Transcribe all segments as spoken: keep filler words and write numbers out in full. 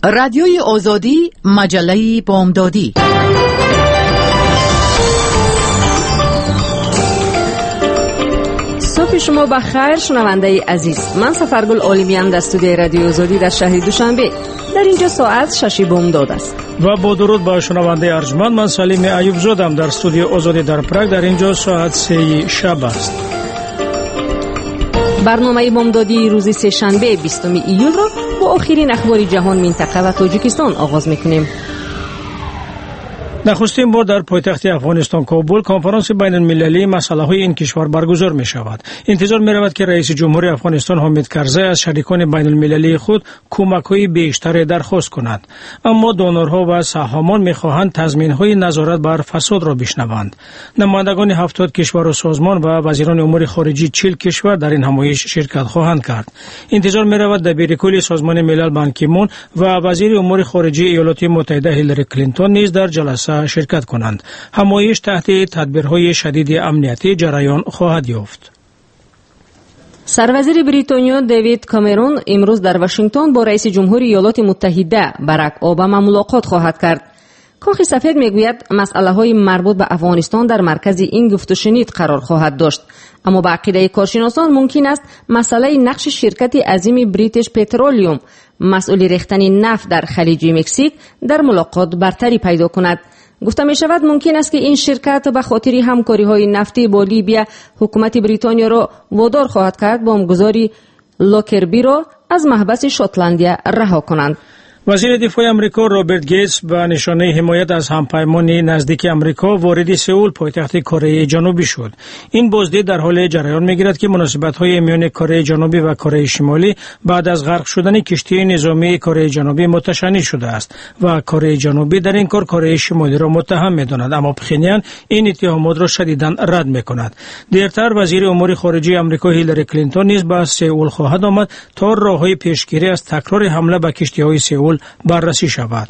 رادیوی آزادی، مجله بامدادی. صبح شما بخیر شنونده عزیز. من سفرگل عالمیان در استودیوی رادیو آزادی در شهر دوشنبه. در اینجا ساعت شش بامداد است. و با درود با شنونده ارجمند، من سلیم ایوب زادم در استودیو آزادی در پراگ. در اینجا ساعت سه شب است. برنامه بامدادی روز سه شنبه بیستم ایول را با آخرین اخبار جهان، منطقه و تاجیکستان آغاز میکنیم. نخستین بار در پایتخت افغانستان کابل کنفرانس بین المللی مسائل این کشور برگزار می شود. انتظار می رود که رئیس جمهور افغانستان حامد کرزی از شریکان بین المللی خود کمک‌های بیشتری درخواست کند، اما دونورها و سهامان می خواهند تضمین‌های نظارت بر فساد را بشنوند. نمایندگان هفتاد کشور و سازمان و وزیران امور خارجه چهل کشور در این همایش شرکت خواهند کرد. انتظار می رود دبیر کل سازمان ملل بان کی مون و وزیر امور خارجه ایالات متحده هیلاری کلینتون نیز در جلسه شرکت کنند. همایش تحت تدبیرهای شدید امنیتی جریان خواهد یافت. سروزیر بریتانیا دیوید کامرون امروز در واشنگتن با رئیس جمهور ایالات متحده باراک اوباما ملاقات خواهد کرد. کاخ سفید میگوید مسئله‌های مربوط به افغانستان در مرکز این گفت و شنید قرار خواهد داشت، اما به عقیده کارشناسان ممکن است مسئله نقش شرکت عظیم بریتیش پترولیوم مسئول ریختن نفت در خلیج مکزیک در ملاقات برتری پیدا کند. گفته می شود ممکن است که این شرکت به خاطر همکاری های نفتی با لیبیا حکومت بریتانیا را وادار خواهد کرد بمبگذاری لاکربی را از محبس شاتلندیا رها کنند. وزیر دفاع امریکا رابرت گیتس به نشانه حمایت از همپیمان نزدیک امریکا وارد سئول پایتخت کره جنوبی شد. این بازدید در حال جریان میگیرد که مناسبت‌های میان کره جنوبی و کره شمالی بعد از غرق شدن کشتی نظامی کره جنوبی متشنج شده است و کره جنوبی در این کار کره شمالی را متهم می‌داند، اما پخنیان این اتهامات را شدیداً رد می‌کند. دیرتر وزیر امور خارجه امریکا هیلاری کلینتون نیز به سئول خواهد آمد تا راه‌های پیشگیری از تکرار حمله به کشتی‌های سئول بررسی شود.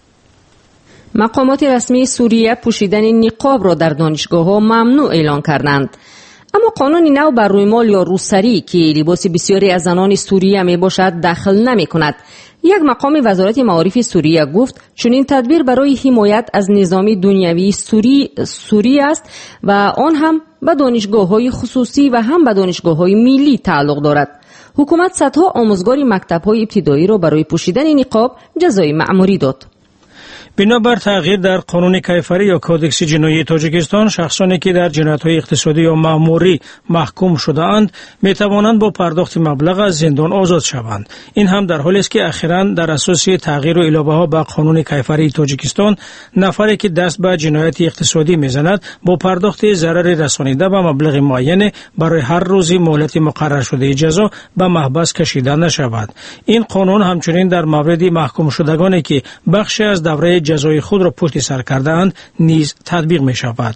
مقامات رسمی سوریه پوشیدن نقاب را در دانشگاه‌ها ممنوع اعلان کردند، اما قانون نو بر رویمال یا روسری که لباس بسیاری از زنان سوریه می باشد دخل نمی کند. یک مقام وزارت معارف سوریه گفت چنین تدبیر برای حمایت از نظام دنیوی سوری سوریه است و آن هم به دانشگاه‌های خصوصی و هم به دانشگاه‌های ملی تعلق دارد. حکومت صدها آموزگار مکتب‌های ابتدایی را برای پوشیدن نقاب جزای مأموری داد. بنابر تغییر در قانون کیفری یا کودکس جنایی تاجیکستان، شخصانی که در جنایت‌های اقتصادی یا مأموری محکوم شده‌اند می‌توانند با پرداخت مبلغ از زندان آزاد شوند. این هم در حالی است که اخیراً در اساس تغییر و علاوه‌ها به قانون کیفری تاجیکستان، نفری که دست به جنایت اقتصادی می‌زند با پرداخت ضرر رسانیده به مبلغ معین برای هر روز مهلت مقرر شده جزا به محبس کشیده نشود. این قانون همچنین در مورد محکوم شدگانی که بخشی از دوره جزای خود را پشت سر کرده‌اند نیز تطبیق می شود.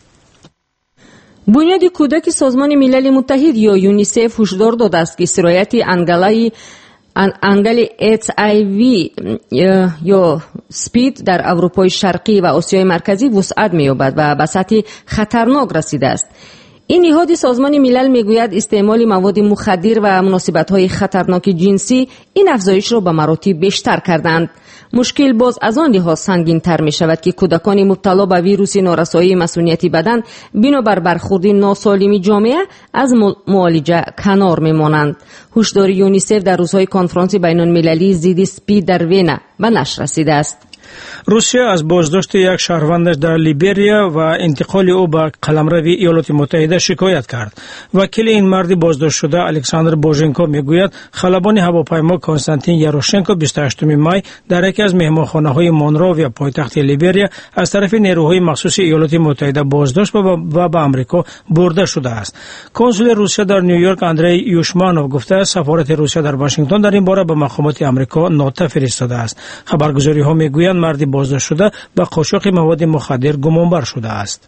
بنیاد کودک سازمان ملل متحد یا یونیسف هشدار داده است که سرایت انگلای انگل اچ آی وی یا سپید در اروپای شرقی و آسیای مرکزی وسعت می‌یابد و به سطح خطرناک رسیده است. این نهاد سازمان ملل میگوید استعمال مواد مخدر و مناسبت‌های خطرناک جنسی این افزایش را به مراتب بیشتر کردند. مشکل باز از آن لحاظ سنگین تر می شود که کودکان مبتلا به ویروس نارسایی مسئولیتی بدن بنابر برخورد ناسالم جامعه از معالجه کنار می مانند. هشدار یونیسف در روزهای کنفرانس بین المللی ضد سپید در وینا به نشر رسیده است. روسیه از بازداشت یک شهروندش در لیبریا و انتقال او به قلمرو ایالات متحده شکایت کرد. وکیل این مرد بازداشت شده الکساندر بوژنکو میگوید خلبان هواپیما کنستانتین یاروشنکو بیست و هشتم می در یکی از مهمانخانه‌های مونروویا پایتخت لیبریا از طرف نیروهای مخصوص ایالات متحده بازداشت و به آمریکا برده شده است. کنسول روسیه در نیویورک اندری یوشمانوف گفته سفارت روسیه در واشنگتن در این باره به مقامات آمریکا نوت فرستاده است. خبرگزاری‌ها میگویند مرد بازداشت شده به قاچاق مواد مخدر گمانبر شده است.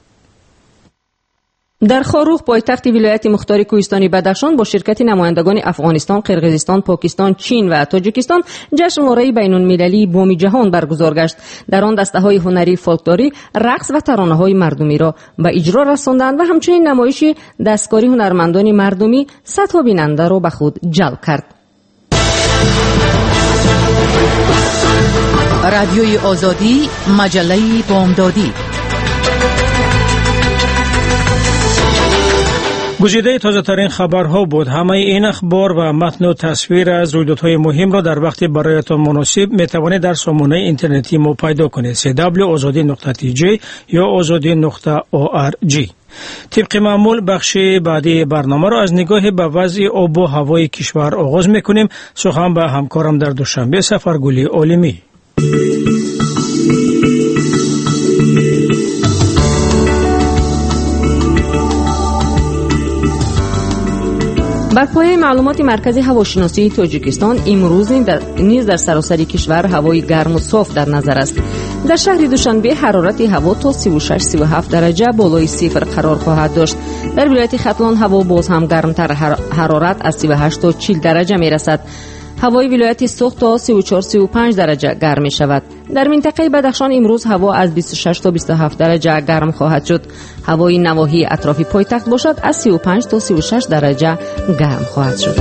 در خاروخ پایتخت ولایت مختار کوهستانی بدخشان با شرکت نمایندگان افغانستان، قرقیزستان، پاکستان، چین و تاجیکستان جشنواره بین‌المللی بام جهان برگزار گشت. در آن دسته‌های هنری، فولکلوری، رقص و ترانه‌های مردمی را به اجرا رساندند و همچنین نمایش دستکاری هنرمندان مردمی صدها بیننده را به خود جلب کرد. رادیوی آزادی، مجله بامدادی. گزیده تازه ترین خبرها بود. همه این اخبار و متن و تصویر از رویدادهای مهم را در وقت برایتان مناسب می توانید در سامانه اینترنتی ما پیدا کنید. دبلیو آزادی نقطه تی جی یا آزادی نقطه او آر جی. طبق معمول بخش بعدی برنامه را از نگاه به وضع آب و هوای کشور آغاز می کنیم. سخن به همکارم در دوشنبه سفرگل عالمی. بر پایه معلومات مرکز هواشناسی تاجیکستان امروز نیز در سراسر کشور هوای گرم و صاف در نظر است. در شهر دوشنبه حرارت هوا تا سی و شش سی و هفت درجه بالای صفر قرار خواهد داشت. در ولایت ختلان هوا باز هم گرمتر، حرارت از سی و هشت تا چهل درجه می رسد. هوای ولایت سوخت تا سی و چهار سی و پنج درجه گرم می شود. در منطقه بدخشان امروز هوا از بیست و شش تا بیست و هفت درجه گرم خواهد شد. هوای نواحی اطراف پایتخت باشد از سی و پنج تا سی و شش درجه گرم خواهد شد.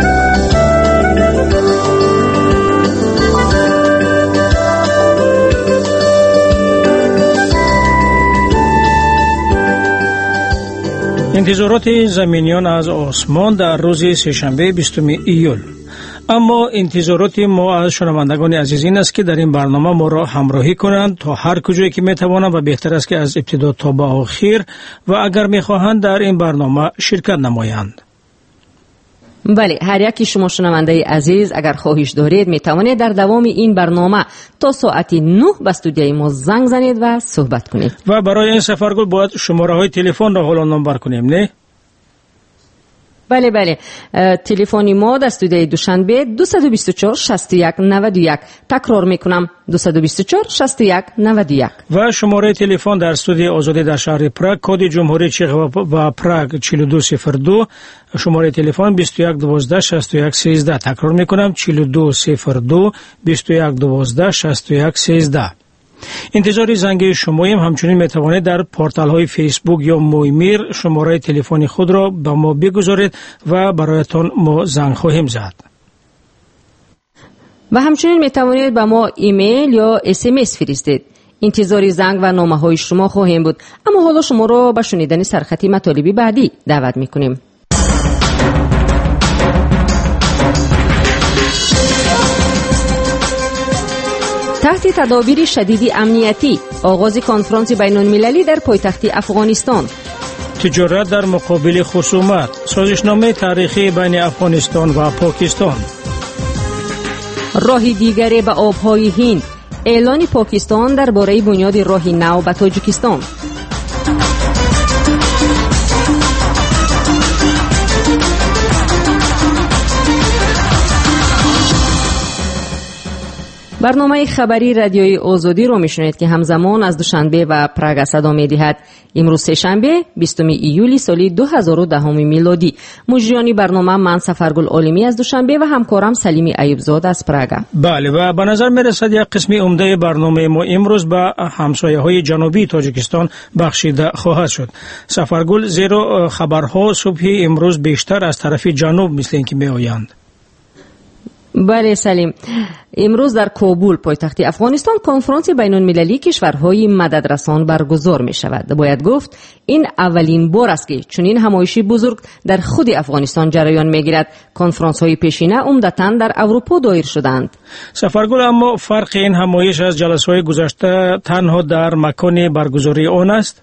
انتظارات زمینیان از آسمان در روز سه‌شنبه بیستم ایول. اما انتظارات ما از شنوندگان عزیز این است که در این برنامه ما را همراهی کنند تا هر کجایی که میتوانند و بهتر است که از ابتدا تا به آخر و اگر میخواهند در این برنامه شرکت نمایند. بله، هر یکی شما شنونده عزیز اگر خواهش دارید می توانید در دوام این برنامه تا ساعت نه به استودیوی ما زنگ زنید و صحبت کنید. و برای این سفرگل باید شماره های تلفن را حالا نامبر کنیم، نه؟ بله بله، تلفن ما در استودیوی دوشنبه دو دو چهار شصت و یک نود و یک. تکرار میکنم دو دو چهار شصت و یک نود و یک. و شماره تلفن در استودیوی آزادی در شهر پراگ، کد جمهوری چک و پراگ چهل و دو صفر دو، شماره تلفن بیست و یک دوازده شصت و یک سیزده. تکرار میکنم چهل و دو صفر دو بیست و یک دوازده شصت و یک سیزده. انتظار زنگ شماییم. همچنین میتوانید در پورتال های فیسبوک یا مویمیر شماره تلفن خود را به ما بگذارید و برایتان ما زنگ خواهیم زد. و همچنین میتوانید به ما ایمیل یا اس ام اس فرستید. انتظار زنگ و نامه های شما خواهیم بود. اما حالا شما را به شنیدن سرخط مطالب بعدی دعوت میکنیم. تحت تدابیر شدید امنیتی آغاز کنفرانس بین المللی در پایتخت افغانستان. تجارت در مقابل خصومت، سازشنامه تاریخی بین افغانستان و پاکستان. راه دیگری به آبهای هند، اعلان پاکستان درباره بنیاد راه نو به تاجیکستان. برنامه خبری رادیوی آزادی رو میشنید که همزمان از دوشنبه و پراگ صدا میدهد. امروز سه‌شنبه بیستم ایولی سال دو هزار و ده میلادی. مجریان برنامه من سفرگل عالمی از دوشنبه و همکارم سلیمی ایوبزاد از پراگ. بله، و به نظر میرسد یک قسم عمده برنامه ما امروز به همسایه های جنوبی تاجیکستان بخشیده خواهد شد. سفرگل، زیرا خبرها صبح امروز بیشتر از طرف جنوب مثل اینکه می آیند. بله سلیم، امروز در کابل پایتخت افغانستان کنفرانس بین المللی کشورهای مددرسان برگزار می شود. باید گفت این اولین بار است که چنین همایشی بزرگ در خود افغانستان جریان می گیرد. کنفرانس های پیشینه عمدتاً در اروپا دایر شدند. سفرگل، اما فرق این همایش از جلسه های گذشته تنها در مکان برگزاری آن است؟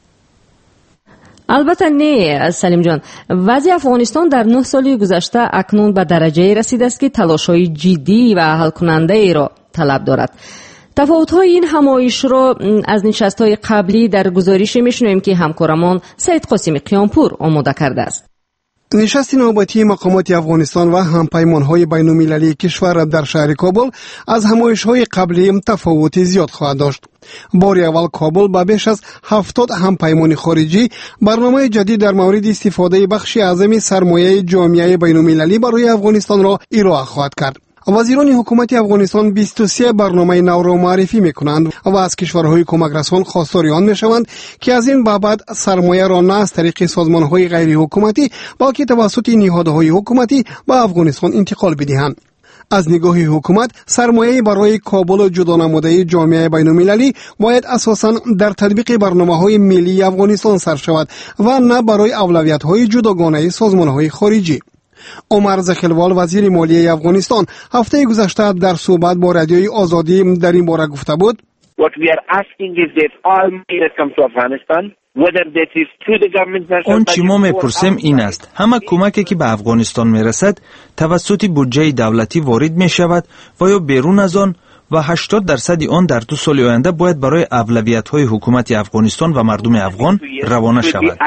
البته نه سلیم جان، وضع افغانستان در نه سال گذشته اکنون به درجه رسیده است که تلاش‌های جدی و حل کننده ای را طلب دارد. تفاوت‌های این همایش را از نشست‌های قبلی در گزارش می‌شنویم که همکارمان سید قاسم قیامپور آماده کرده است. نشست نوبتی مقامات افغانستان و همپیمان‌های بین‌المللی کشور در شهر کابل از همایش‌های قبلی تفاوت زیاد خواهد داشت. بار اول کابل با بیش از هفتاد همپیمان خارجی برنامه جدید در مورد استفاده بخش اعظم سرمایه جامعه بین‌المللی برای افغانستان را ارائه خواهد کرد. وزیران حکومت افغانستان بیست و سه برنامه نو را معرفی می‌کنند و از کشورهای کمک رسان خواستار آن می‌شوند که از این بابت سرمایه را نه از طریق سازمان‌های غیر حکومتی بلکه توسط نهادهای حکومتی به افغانستان انتقال بدهند. از نگاه حکومت سرمایه برای کابل جدا نموده جامعه بین‌المللی باید اساساً در تطبیق برنامه‌های ملی افغانستان صرف شود و نه برای اولویت‌های جداگانه سازمان‌های خارجی. عمر زخیلوال وزیر مالیه افغانستان هفته گذشته در صحبت با رادیوی آزادی در این باره گفته بود: What we are asking is that all money that comes to Afghanistan, whether that is through the government. آن چی ما میپرسیم این است: همه کمکی که به افغانستان میرسد توسط بودجه دولتی وارد میشود و یا بیرون از آن، و هشتاد درصد آن در دو سال آینده باید برای اولویت‌های حکومت افغانستان و مردم افغان روانه شود.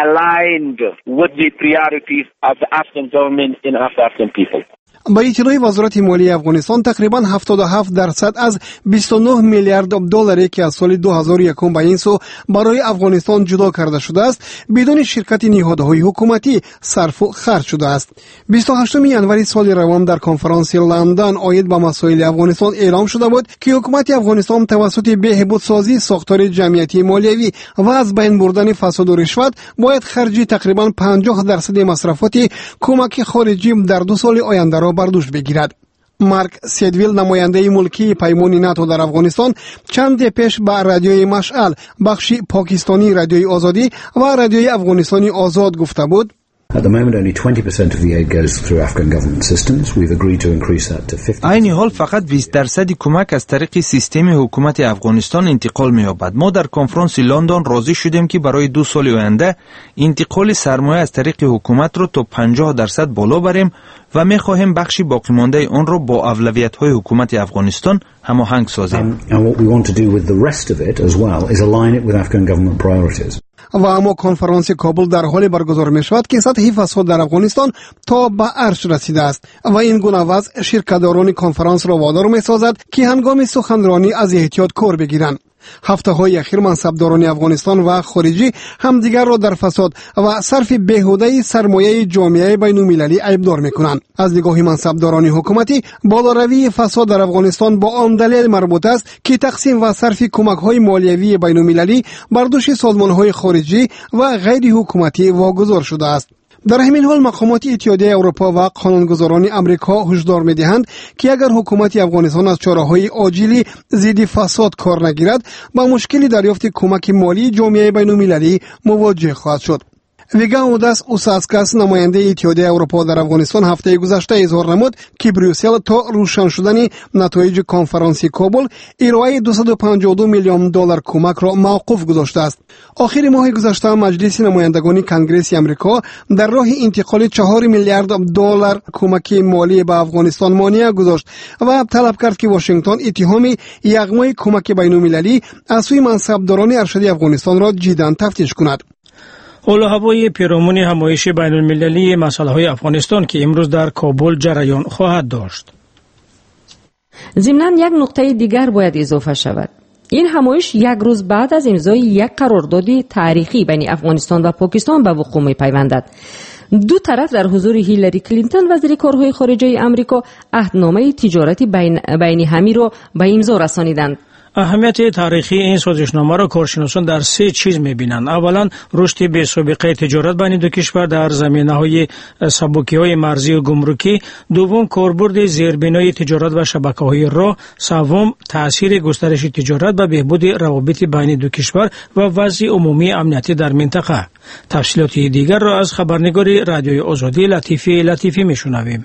با اطلاع وزارت مالیه افغانستان تقریباً هفتاد و هفت درصد از بیست و نه میلیارد دلاری که از سال دو هزار و یک به این سو برای افغانستان جدا کرده شده است بدون شرکت نهادهای حکومتی صرف و خرج شده است. بیست و هشتم ژانویه سال روان در کنفرانس لندن عاید به مسائل افغانستان اعلام شده بود که حکومت افغانستان توسط بهبودسازی ساختار جمعیتی مالیوی و از بین بردن فساد و رشوت باید خرج تقریباً پنجاه درصد مصرفات کمک خارجی در دو سال آینده را برداشت بگیرد. مارک سیدویل نماینده ملکی پیمان ناتو در افغانستان چند پیش به رادیوی مشعل بخش پاکستانی رادیوی آزادی و رادیوی افغانستانی آزاد گفته بود: At the moment, only twenty percent of the aid goes through Afghan government systems. We've agreed to increase that to fifty. عین حال فقط بیست درصد کمک از طریق سیستم حکومت افغانستان انتقال می‌یابد. ما در کنفرانس لندن راضی شدیم که برای دو سال آینده انتقال سرمایه از طریق حکومت را تا پنجاه درصد بالا بریم و می‌خواهیم بخشی باقی مانده آن را با اولویت‌های حکومت افغانستان هماهنگ سازیم. Um, and what we want to do with the rest of it as well is align it with Afghan government priorities. و اما کنفرانس کابل در حال برگزار می شود که سطح فساد در افغانستان تا به عرش رسیده است و این گونه وضع شرکت‌داران کنفرانس را وادار می سازد که هنگام سخنرانی از احتیاط کار بگیرند. هفته های اخیر منصبداران افغانستان و خارجی همدیگر را در فساد و صرف بیهوده سرمایه جامعه بین‌المللی عیبدار می‌کنند. از نگاه منصبداران حکومتی بالاروی فساد در افغانستان با آن دلیل مربوط است که تقسیم و صرف کمک‌های مالیوی بین‌المللی بر دوش سازمان‌های خارجی و غیر حکومتی واگذار شده است. در همین حال مقامات اتحادیه اروپا و قانونگذاران امریکا هشدار می‌دهند که اگر حکومت افغانستان از چاره‌های عاجلی ضد فساد کار نگیرد با مشکلی دریافت کمک مالی جامعه بین‌المللی مواجه خواهد شد. ویگا اوداس اوساسکاس نماینده اتحادیه اروپا در افغانستان هفته گذشته اظهار نمود که بروسل تا روشن شدن نتایج کنفرانس کابل ارائه دویست و پنجاه و دو میلیون دلار کمک را موقوف گذاشته است. آخر ماه گذشته مجلس نمایندگان کنگره آمریکا در راه انتقال چهار میلیارد دلار کمک مالی به افغانستان مانع گذاشت و طلب کرد که واشنگتن اتهام یغمای کمک بین‌المللی از سوی منصبداران ارشد افغانستان را جداً تفتیش کند. حول و هوای پیرامون همایش بین المللی مسائل های افغانستان که امروز در کابل جریان خواهد داشت. ضمناً یک نقطه دیگر باید اضافه شود. این همایش یک روز بعد از امضای یک قرارداد تاریخی بین افغانستان و پاکستان به وقوع می‌پیوندد. دو طرف در حضور هیلاری کلینتون وزیر کارهای خارجه آمریکا عهدنامه تجارتی بین بین همی را به امضا رسانیدند. اهمیت تاریخی این سازشنامه را کارشناسان در سه چیز می‌بینند. اولا رشد بی‌سابقه تجارت بین دو کشور در زمینه‌های سبکی‌های مرزی و گمرکی، دوم کاربرد زیربنای تجارت و شبکه‌های راه، سوم تأثیر گسترش تجارت و بهبود روابط بین دو کشور و وضع عمومی امنیتی در منطقه. تفصیلات دیگر را از خبرنگار رادیوی آزادی لطیفی لطیفی می‌شنویم.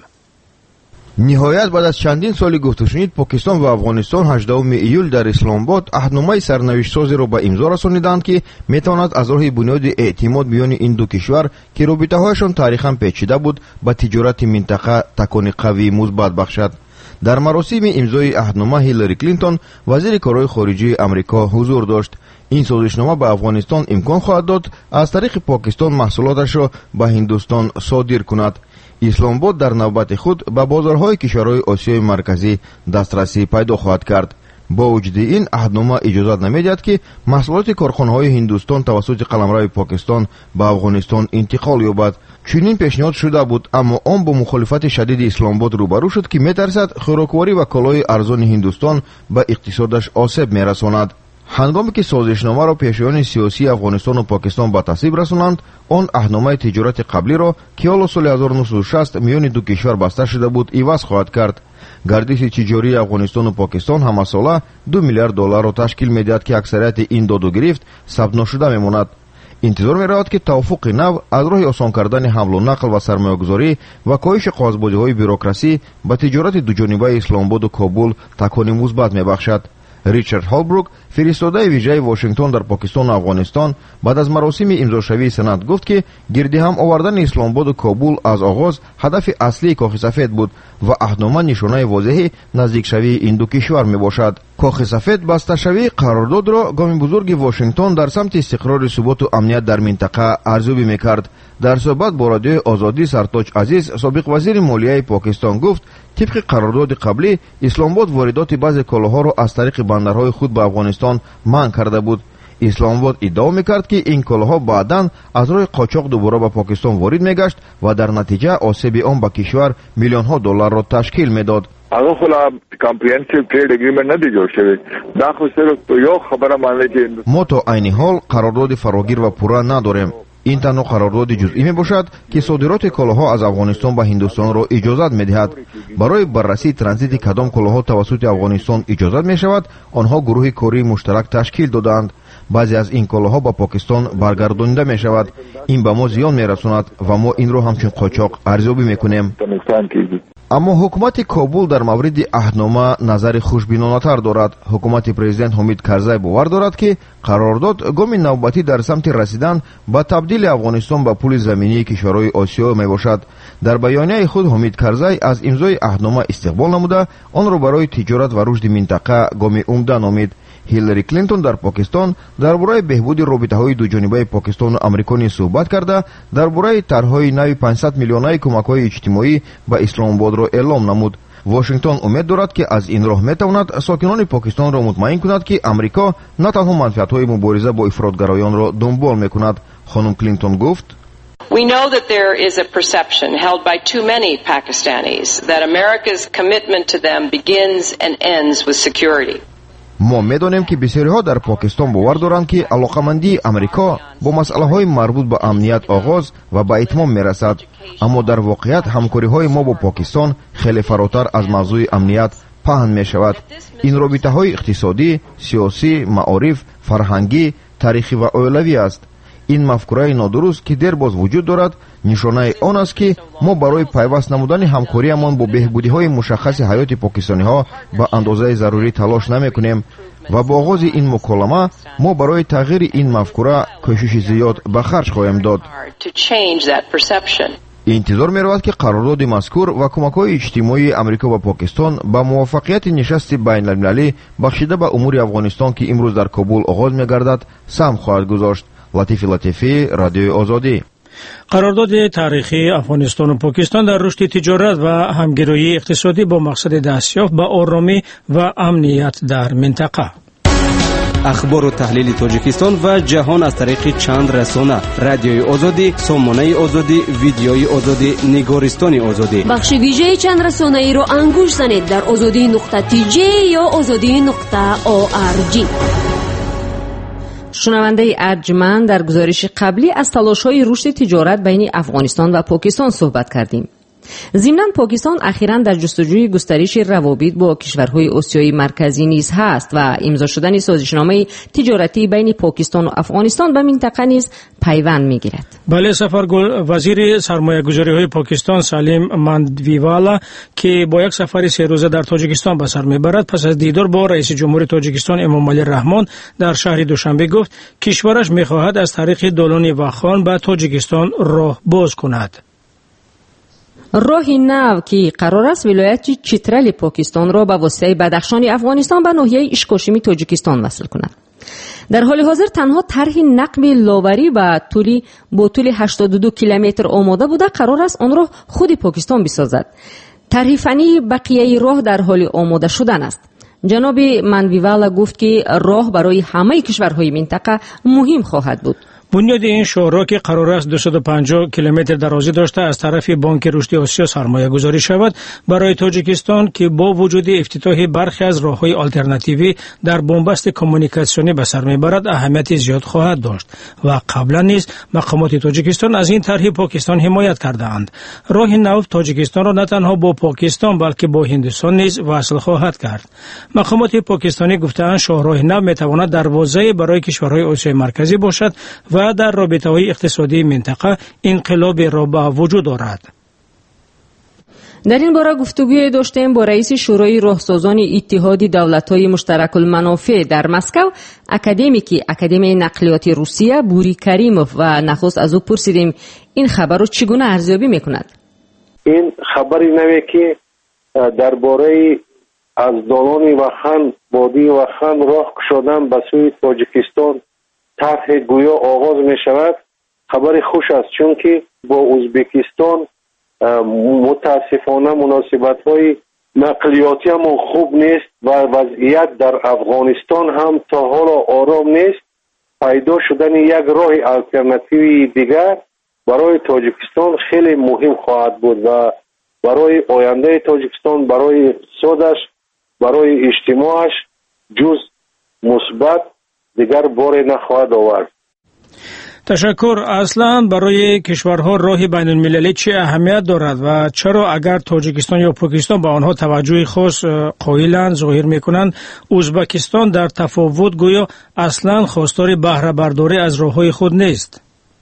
نهایت بعد از چندین سال گفته شنید پاکستان و افغانستان هجدهم ایول در اسلام آباد عهدنامه سرنوشت سازی را به امضا رسانیدند که میتواند از راه بنیاد اعتماد میان این دو کشور که رابطه هایشان تاریخاً پیچیده بود به تجارت منطقه تکان قوی مثبت بخشد. در مراسم امضای عهدنامه هیلاری کلینتون وزیر کارهای خارجه آمریکا حضور داشت. این سازشنامه به افغانستان امکان خواهد داد از طریق پاکستان محصولاتش را به هندوستان صادر کند. اسلام آباد در نوبت خود به بازارهای کشورهای آسیای مرکزی دسترسی پیدا خواهد کرد. با وجود این عهدنامه اجازت نمیدهد که محصولات کارخانه‌های هندوستان توسط قلمرو پاکستان به افغانستان انتقال یابد. چنین پیشنهاد شده بود اما آن با مخالفت شدید اسلام آباد روبرو شد که میترسد خوراکواری و کالای ارزان هندوستان به اقتصادش آسیب میرساند. هنگامی که سازشنامه را پیشوان سیاسی افغانستان و پاکستان به تصویب رسانند، آن عهدنامه تجارت قبلی را که حالا سال هزار و نهصد و شصت میان دو کشور بسته شده بود عوض خواهد کرد. гардиши тиҷории афғонистону покистон ҳамасола ду миллиард долларро ташкил медиҳад ки аксарияти ин доду гирифт сабтношуда мемонад. интизор меравад ки тавофуқи нав аз роҳи осон кардани ҳамлу нақл ва сармоягузорӣ ва коҳиши қоғозбозиҳои бюрократӣ ба тиҷорати дуҷонибаи исломободу кобул такони мусбат мебахшад. Ричард Холбрук, фиристодаи вижаи Вашингтон дар Покистону Афғонистон, баъд аз маросими имзошавии санад гуфт ки гирдиҳам овардани Исломободу Кобул аз оғоз ҳадафи аслии Кохи Сафед буд ва аҳднома нишонаи возеҳи наздикшавии ин ду кишвар мебошад. Кохи Сафед басташавии қарордодро гоми бузурги Вашингтон дар самти истиқрори суботу амният дар минтақа арзёбӣ мекард. дар суҳбат бо радиои Озодӣ Сартоҷ Азиз, собиқ вазири молияи Покистон гуфт, طبق قرارداد قبلی اسلام‌آباد واردات بعضی کالاها را از طریق بندرهای خود به افغانستان منع کرده بود. اسلام‌آباد ادعا می‌کرد که این کالاها بعداً از راه قاچاق دوباره به پاکستان وارد می‌گشت و در نتیجه آسیب آن به کشور میلیون‌ها دلار را تشکیل می‌داد. اگه خلا کامپریهنسیو ترید اگریمنت ندی جوړ شوی دا خو صرف یو خبره معنی که ما تا عین حال قرارداد فراگیر و پورا نداریم. این تنها قرارداد جزئی می باشد که صادرات کالاها از افغانستان به هندوستان را اجازت می دهد. برای بررسی ترانزیت کدام کالاها توسط افغانستان اجازت می شود، آنها گروه کاری مشترک تشکیل دادند. بعضی از این کالاها به پاکستان برگردانده می شود. این به ما زیان می رساند و ما این را همچون قاچاق ارزیابی می کنیم. اما حکومت کابل در مورد عهدنامه نظر خوشبینانه‌تر دارد. حکومت پرزیدنت حامید کرزی باور دارد که قرارداد گام نوبتی در سمت رسیدن به تبدیل افغانستان به پول زمینی کشورهای آسیا می باشد. در بیانیه خود حامید کرزی از امضای عهدنامه استقبال نموده آن را برای تجارت و رشد منطقه گام عمده نامید. هیلاری کلینتون در پاکستان درباره بهبود رابطه‌های دوجانبه پاکستان و آمریکا نیز صحبت کرده، درباره طرح‌های نوی پانصد میلیونی کمک‌های اجتماعی به اسلام آباد را اعلام نمود. واشنگتن امید دارد که از این راه می‌تواند ساکنان پاکستان را مطمئن کند که آمریکا نه تنها منفعت‌های مبارزه با افراطگرایان را دنبال می‌کند. خانم کلینتون گفت: We know that there is a perception held by too many Pakistanis that America's commitment to them begins and ends with security. ما می‌دانیم که بسیاری‌ها در پاکستان باور دارند که علاقه‌مندی آمریکا با مسائل‌های مربوط به امنیت آغاز و به اتمام می‌رسد، اما در واقعیت همکاری‌های ما با پاکستان خیلی فراتر از موضوع امنیت پهن می‌شود. این رابطه‌های اقتصادی، سیاسی، معارف، فرهنگی، تاریخی و اولوی است. این مفکوره نادرست که در باز وجود دارد نشانه آن است که ما برای پیوست نمودن همکاریمان با بهبودی‌های مشخص حیات پاکستانی‌ها به اندازه ضروری تلاش نمی‌کنیم و با آغاز این مکالمه ما برای تغییر این مفکوره کوشش زیاد به خرج خواهیم داد. انتظار می‌رود که قرارداد مذکور و کمک‌های اجتماعی آمریکا و پاکستان با موافقت نشست بین‌المللی بخشیده به امور افغانستان که امروز در کابل آغاز می‌گردد سهم خواهد گذاشت. لطیفی لطیفی، رادیوی آزادی. قرارداد تاریخی افغانستان و پاکستان در رشد تجارت و همگرایی اقتصادی با مقصد دستیافت به آرامی و امنیت در منطقه. اخبار و تحلیل تاجیکستان و جهان از طریق چند رسانه: رادیوی آزادی، سامانه آزادی، ویدیوی آزادی، نگارستان آزادی. بخش ویژه چند رسانه ای را انگوش زنید در آزادی نقطه تی جی یا آزادی نقطه او آر جی. شنونده ارجمند، در گزارش قبلی از تلاش‌های رشد تجارت بین افغانستان و پاکستان صحبت کردیم. ضمناً پاکستان اخیراً در جستجوی گسترش روابط با کشورهای آسیای مرکزی نیز هست و امضا شدن سازشنامه تجارتی بین پاکستان و افغانستان به منطقه نیز پیوند می‌گیرد. بله، سفرگل وزیر سرمایه‌گذاری‌های پاکستان سلیم ماندویوالا که با یک سفر سه روزه در تاجیکستان به سر می‌برد، پس از دیدار با رئیس جمهور تاجیکستان امامعلی رحمان در شهر دوشنبه گفت کشورش می‌خواهد از طریق دالان واخان به تاجیکستان راه باز کند. راه نو که قرار است ولایت چترال پاکستان را به واسطه بدخشان افغانستان به ناحیه اشکاشمی تاجیکستان وصل کند. در حال حاضر تنها طرح نقب لاوری با طول با طول هشتاد و دو کیلومتر آماده بوده، قرار است آن را خود پاکستان بسازد. طرح فنی بقیه راه در حال آماده شدن است. جناب ماندویوالا گفت که راه برای همه کشورهای منطقه مهم خواهد بود. بنیاد این شورا که قرار است دویست و پنجاه کیلومتر درازی داشته از طرف بانک رشد آسیا سرمایه گذاری شود برای تاجیکستان که با وجود افتتاح برخی از راههای آلترناتیوی در بنبست کمیونیکاسیونی به سر میبرد اهمیت زیاد خواهد داشت و قبلا نیز مقامات تاجیکستان از این طرح پاکستان حمایت کردند. راه نو تاجیکستان را نه تنها با پاکستان بلکه با هندوستان نیز وصل خواهد کرد. مقامات پاکستانی گفتند شاهراه نو میتواند دروازه برای کشورهای آسیای مرکزی باشد و در رابطه‌های اقتصادی منطقه انقلابی را به وجود آورد. در این باره گفتگوی داشتیم با رئیس شورای راهسازان اتحاد دولت‌های مشترک المنافع در مسکو، اکادمیکی اکادمی نقلیات روسیه بوری کریموف و نخست از او پرسیدیم این خبر رو چگونه ارزیابی میکند؟ این خبری نوی که درباره از دالان وخان بادی وخان راه شدن به سوی تاجیکستان طرح گویا آغاز می شود. خبر خوش است چون که با ازبکستان متاسفانه مناسبت های نقلیاتی هم خوب نیست و وضعیت در افغانستان هم تا حالا آرام نیست. پیدا شدن یک راه آلترناتیوی دیگر برای تاجیکستان خیلی مهم خواهد بود و برای آینده تاجیکستان، برای اقتصادش، برای اجتماعش جز مثبت دیگر بار نخواهد آورد. تشکر. اصلا برای کشورها راه بین المللی چه اهمیت دارد و چرا اگر تاجیکستان یا پاکستان با آنها توجه خاص قائلند ظاهر میکنند ازبکستان در تفاوت گویا اصلا خواستار بهره برداری از راههای خود نیست؟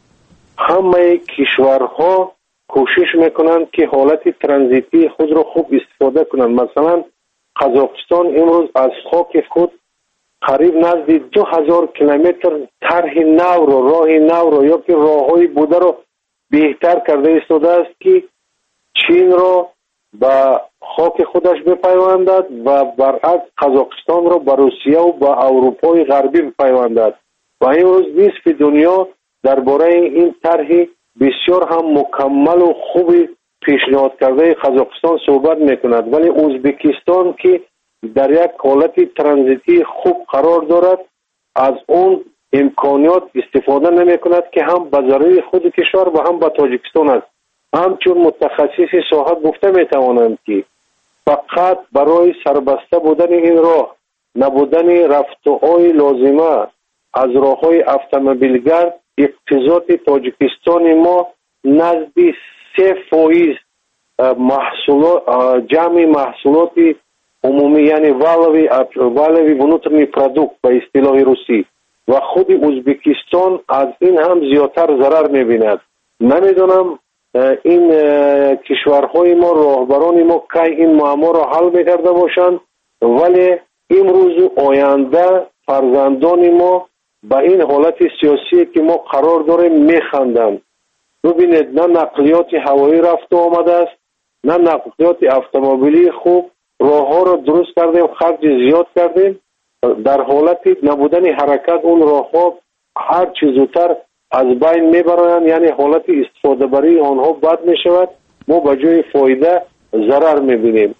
همه کشورها کوشش میکنند که حالت ترانزیتی خود را خوب استفاده کنند. مثلا قزاقستان امروز از خاک خود قریب نزدیک دو هزار کیلومتر طرح نو رو، راه نو رو یا که راههای بوده رو بهتر کرده ایستاده است که چین رو به خاک خودش بپیوندد و برعکس قزاقستان رو به روسیه و به اروپای غربی بپیوندد. و امروز نصف دنیا درباره این طرح بسیار هم مکمل و خوبی پیشنهاد کرده قزاقستان صحبت میکند، ولی ازبکستان که در یک حالت ترانزیتی خوب قرار دارد از اون امکانات استفاده نمی کند که هم به ضرر خود کشور و هم به تاجیکستان است. همچون متخصص ساحت گفته می توانند که فقط برای سربسته بودن این راه، نبودن رفته‌های لازمه از راه‌های اتومبیلگرد، اقتصاد تاجیکستان ما نزدیک سه فایز محصولات جمع محصولات عمومی یعنی والوی والوی внутренний продукт به اصطلاح روسی و خود ازبکستان از این هم زیادتر ضرر می‌بیند. نمیدونم این کشورهای ما راهبران ما که این معما را حل می‌کرده باشند، ولی امروز آینده فرزندان ما با این حالت سیاسی که ما قرار داریم میخندند. ببینید نه نقلیات هوایی رفت و آمده است، نه نقلیات اتومبیلی خوب. راه ها را درست کردیم، خرج زیاد کردیم، در حالت نبودن حرکت اون راه ها هر چیز زودتر از بین میبرند، یعنی حالت استفاده بری آنها بد می شود، ما به جای فایده ضرر میبینیم.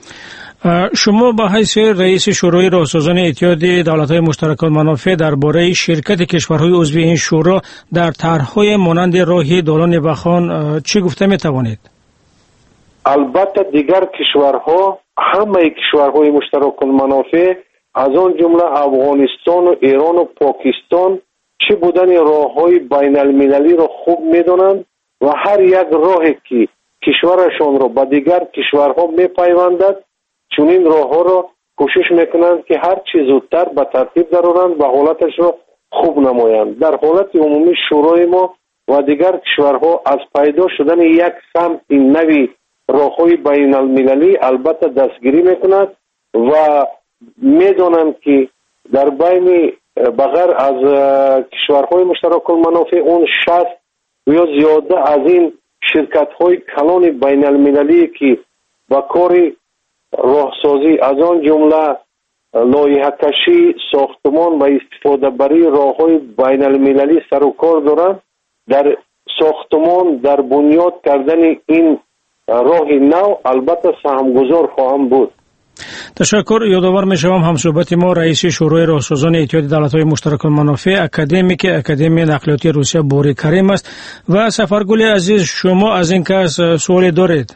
شما با حیث رئیس شورای راهسازان اتحاد دولت‌های مشترک المنافع درباره شرکت کشورهای عضو این شورا در طرح‌های مانند راه دالان وخان چی گفته میتوانید؟ البته دیگر کشورها، همه کشورهای مشترک المنافع از آن جمله افغانستان و ایران و پاکستان چه بودن راه‌های بین المللی را خوب می‌دانند و هر یک راهی که کشورشان را با دیگر کشورها می‌پیوندد چنین راه‌ها را کوشش می‌کنند که هر چه زودتر به ترتیب درآورند و حالتش را خوب نمایند. در حالت عمومی شورای ما و دیگر کشورها از پیدا شدن یک سمت نوی راه‌های بین المللی البته دستگیری می‌کند و می‌دانند که در بین بغیر از کشورهای مشترک المنافع اون شصت یا زیاده از این شرکت‌های کلان بین المللی که با کار راهسازی از آن جمله لایحه کشی، ساختمان و استفاده بری راه‌های بین المللی سر و کار دارند، در ساختمان در بنیاد کردن این راه نو البته سهمگذار خواهم بود. تشکر. یادآور می‌شوم همصحبت ما رئیس شورای راهسازان اتحاد دولت‌های مشترک المنافع اکادمیک اکادمی نقلیاتی روسیه بوری کریم است. و سفرگل عزیز، شما از این کس سوالی دارید؟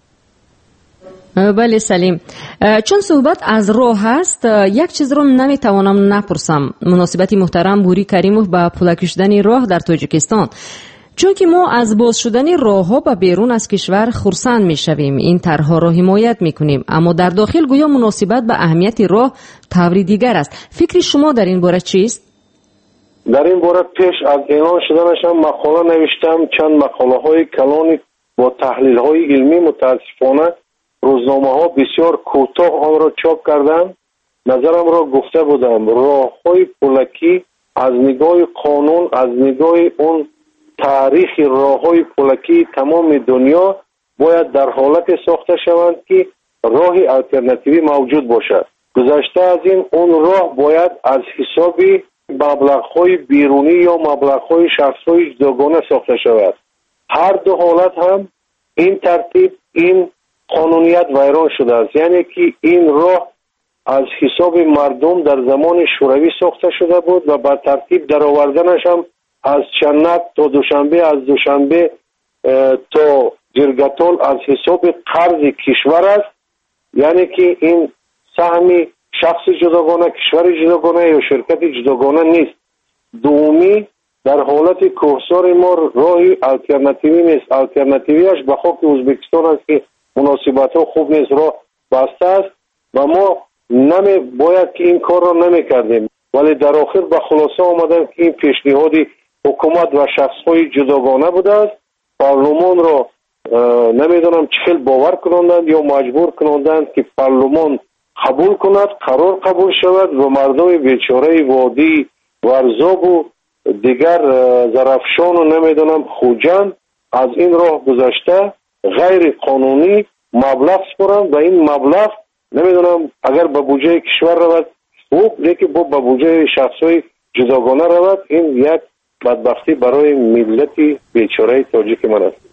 بله سلیم، چون صحبت از راه است یک چیز رو نمیتوانم نپرسم. مناسبت محترم بوری کریموف با پول کشیدن راه در تاجیکستان، چون که ما از باز شدن راه‌ها به بیرون از کشور خرسند می‌شویم، این طرح‌ها را حمایت می‌کنیم، اما در داخل گویا مناسبت به اهمیت راه طوری دیگر است. فکر شما در این باره چیست؟ در این باره پیش از اعلان شدنش هم مقاله نوشتم، چند مقاله‌های کلان با تحلیل‌های علمی. متأسفانه روزنامه‌ها بسیار کوتاه آن را چاپ کردند. نظرم را گفته بودم راه‌های پولکی از نگاه قانون، از نگاه اون تاریخ راه‌های پولکی تمام دنیا باید در حالت ساخته شوند که راه الटरनेटिव्ی موجود باشد. گذشته از این اون راه باید از حساب مبلغ‌های بیرونی یا مبلغ‌های شخصی جداگانه ساخته شود. هر دو حالت هم این ترتیب این قانونیت ویران شده است، یعنی که این راه از حساب مردم در زمان شوروی ساخته شده بود و با ترتیب در آوردنش هم از چنک تا دوشنبه، از دوشنبه تا جرگتال از حساب قرض کشور است، یعنی که این سهم شخص جداگانه، کشور جداگانه یا شرکت جداگانه نیست. دومی در حالت کوهسار ما راهی الटरनेटिव्ی نیست. الटरनेटिव्یش به خاک ازبکستان است که مناسبت ها خوب نیست، راه بسته است و ما نمی باید که این کار را نمی کردیم، ولی در آخر به خلاصه آمدن که این پیشنهادی حکومت و شخص های جداگانه بوده است. پارلمان را نمیدونم چخیل باور کنندند یا مجبور کنندند که پارلمان قبول کند، قرار قبول شود و مردم بیچاره وادی ورزاب و دیگر زرفشان و نمیدونم خوجند از این راه گذشته غیر قانونی مبلغ سپرند و این مبلغ نمیدونم اگر به بودجه کشور رود خوب، لیکن با به بودجه شخصی جداگانه رود، این یک بدبختی برای ملت بیچاره تاجیک من است.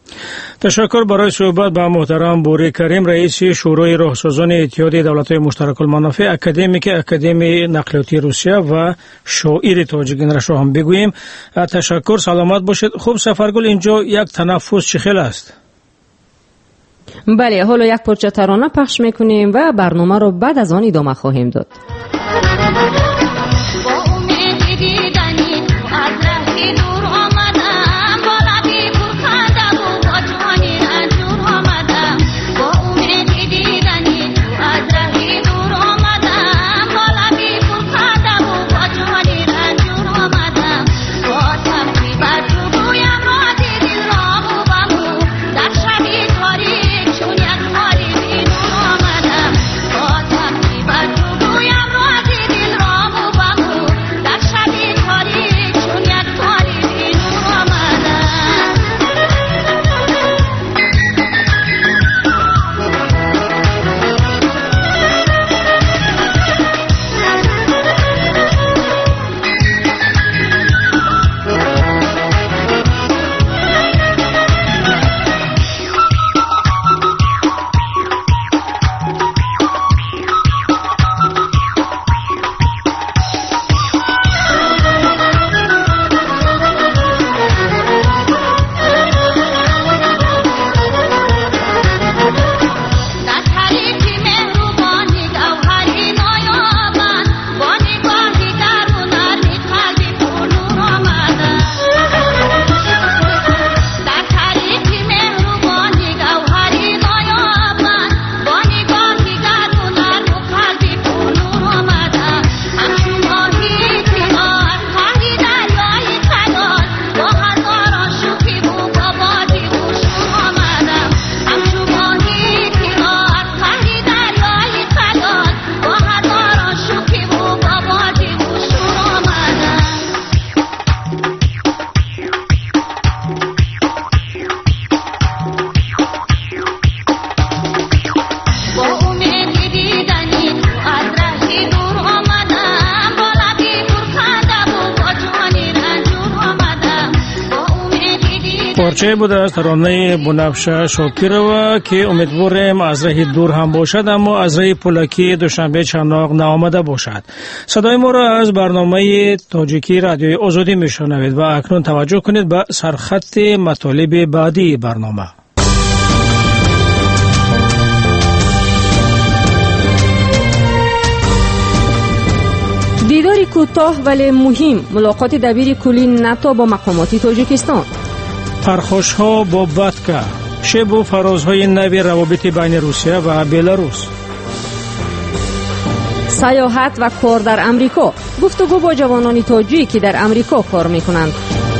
تشکر برای صحبت با محترم بوری کریم، رئیس شورای راهسازان اتحاد دولت‌های مشترک المنافع اکادمیک اکادمی نقلیاتی روسیه و شاعر تاجیک. این را هم بگوییم. تشکر، سلامت باشید. خوب سفرگل، اینجا یک تنفس چخیل است؟ بله، حالا یک پارچه ترانه پخش میکنیم و برنامه رو بعد از آن ادامه خواهیم داد. Dil ra پارچه بود از ترانه بنفشه شاکرова که امیدواریم از راه دور هم باشد اما از راه پولکی دوشنبه چناق نآمده باشد. صدای ما را از برنامه تاجیکی رادیوی آزادی میشنوید و اکنون توجه کنید به سرخط مطالب بعدی برنامه. دیداری کوتاه ولی مهم ملاقات دبیر کلی ناتو با مقامات تاجیکستان. پرخاش‌ها با باتکا، شب و فرازهای نوی روابط بین روسیه و بلاروس. سیاحت و کار در امریکا، گفتگو با جوانان تاجیک که در امریکا کار میکنند.